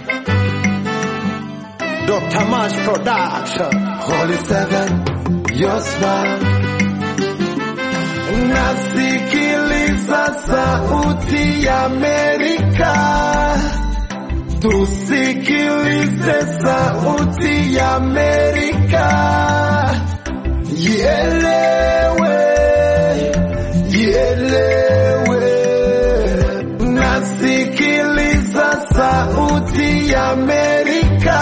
Doctor Mash Production, Holy Seven, your smile. Nasikiliza sauti ya Amerika, tusikilize sauti ya Amerika, ielewe, ielewe. Nasikiliza sauti ya Amerika,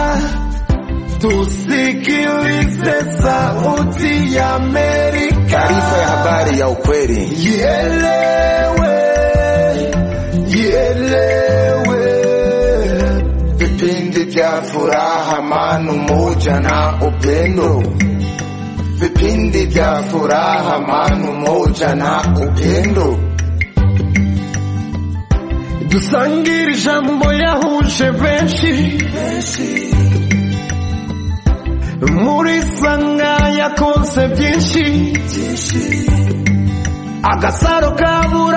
tusikilize sauti ya Amerika. Taarifa ya habari ya ukweli. Ielewe, ielewe. Vipindi vya furaha, amani, umoja na upendo. Vipindi vya furaha, amani, umoja na upendo. Dusangire ijambo yahuje benshi, muri sanga yakonse byinshi, agasaro kabura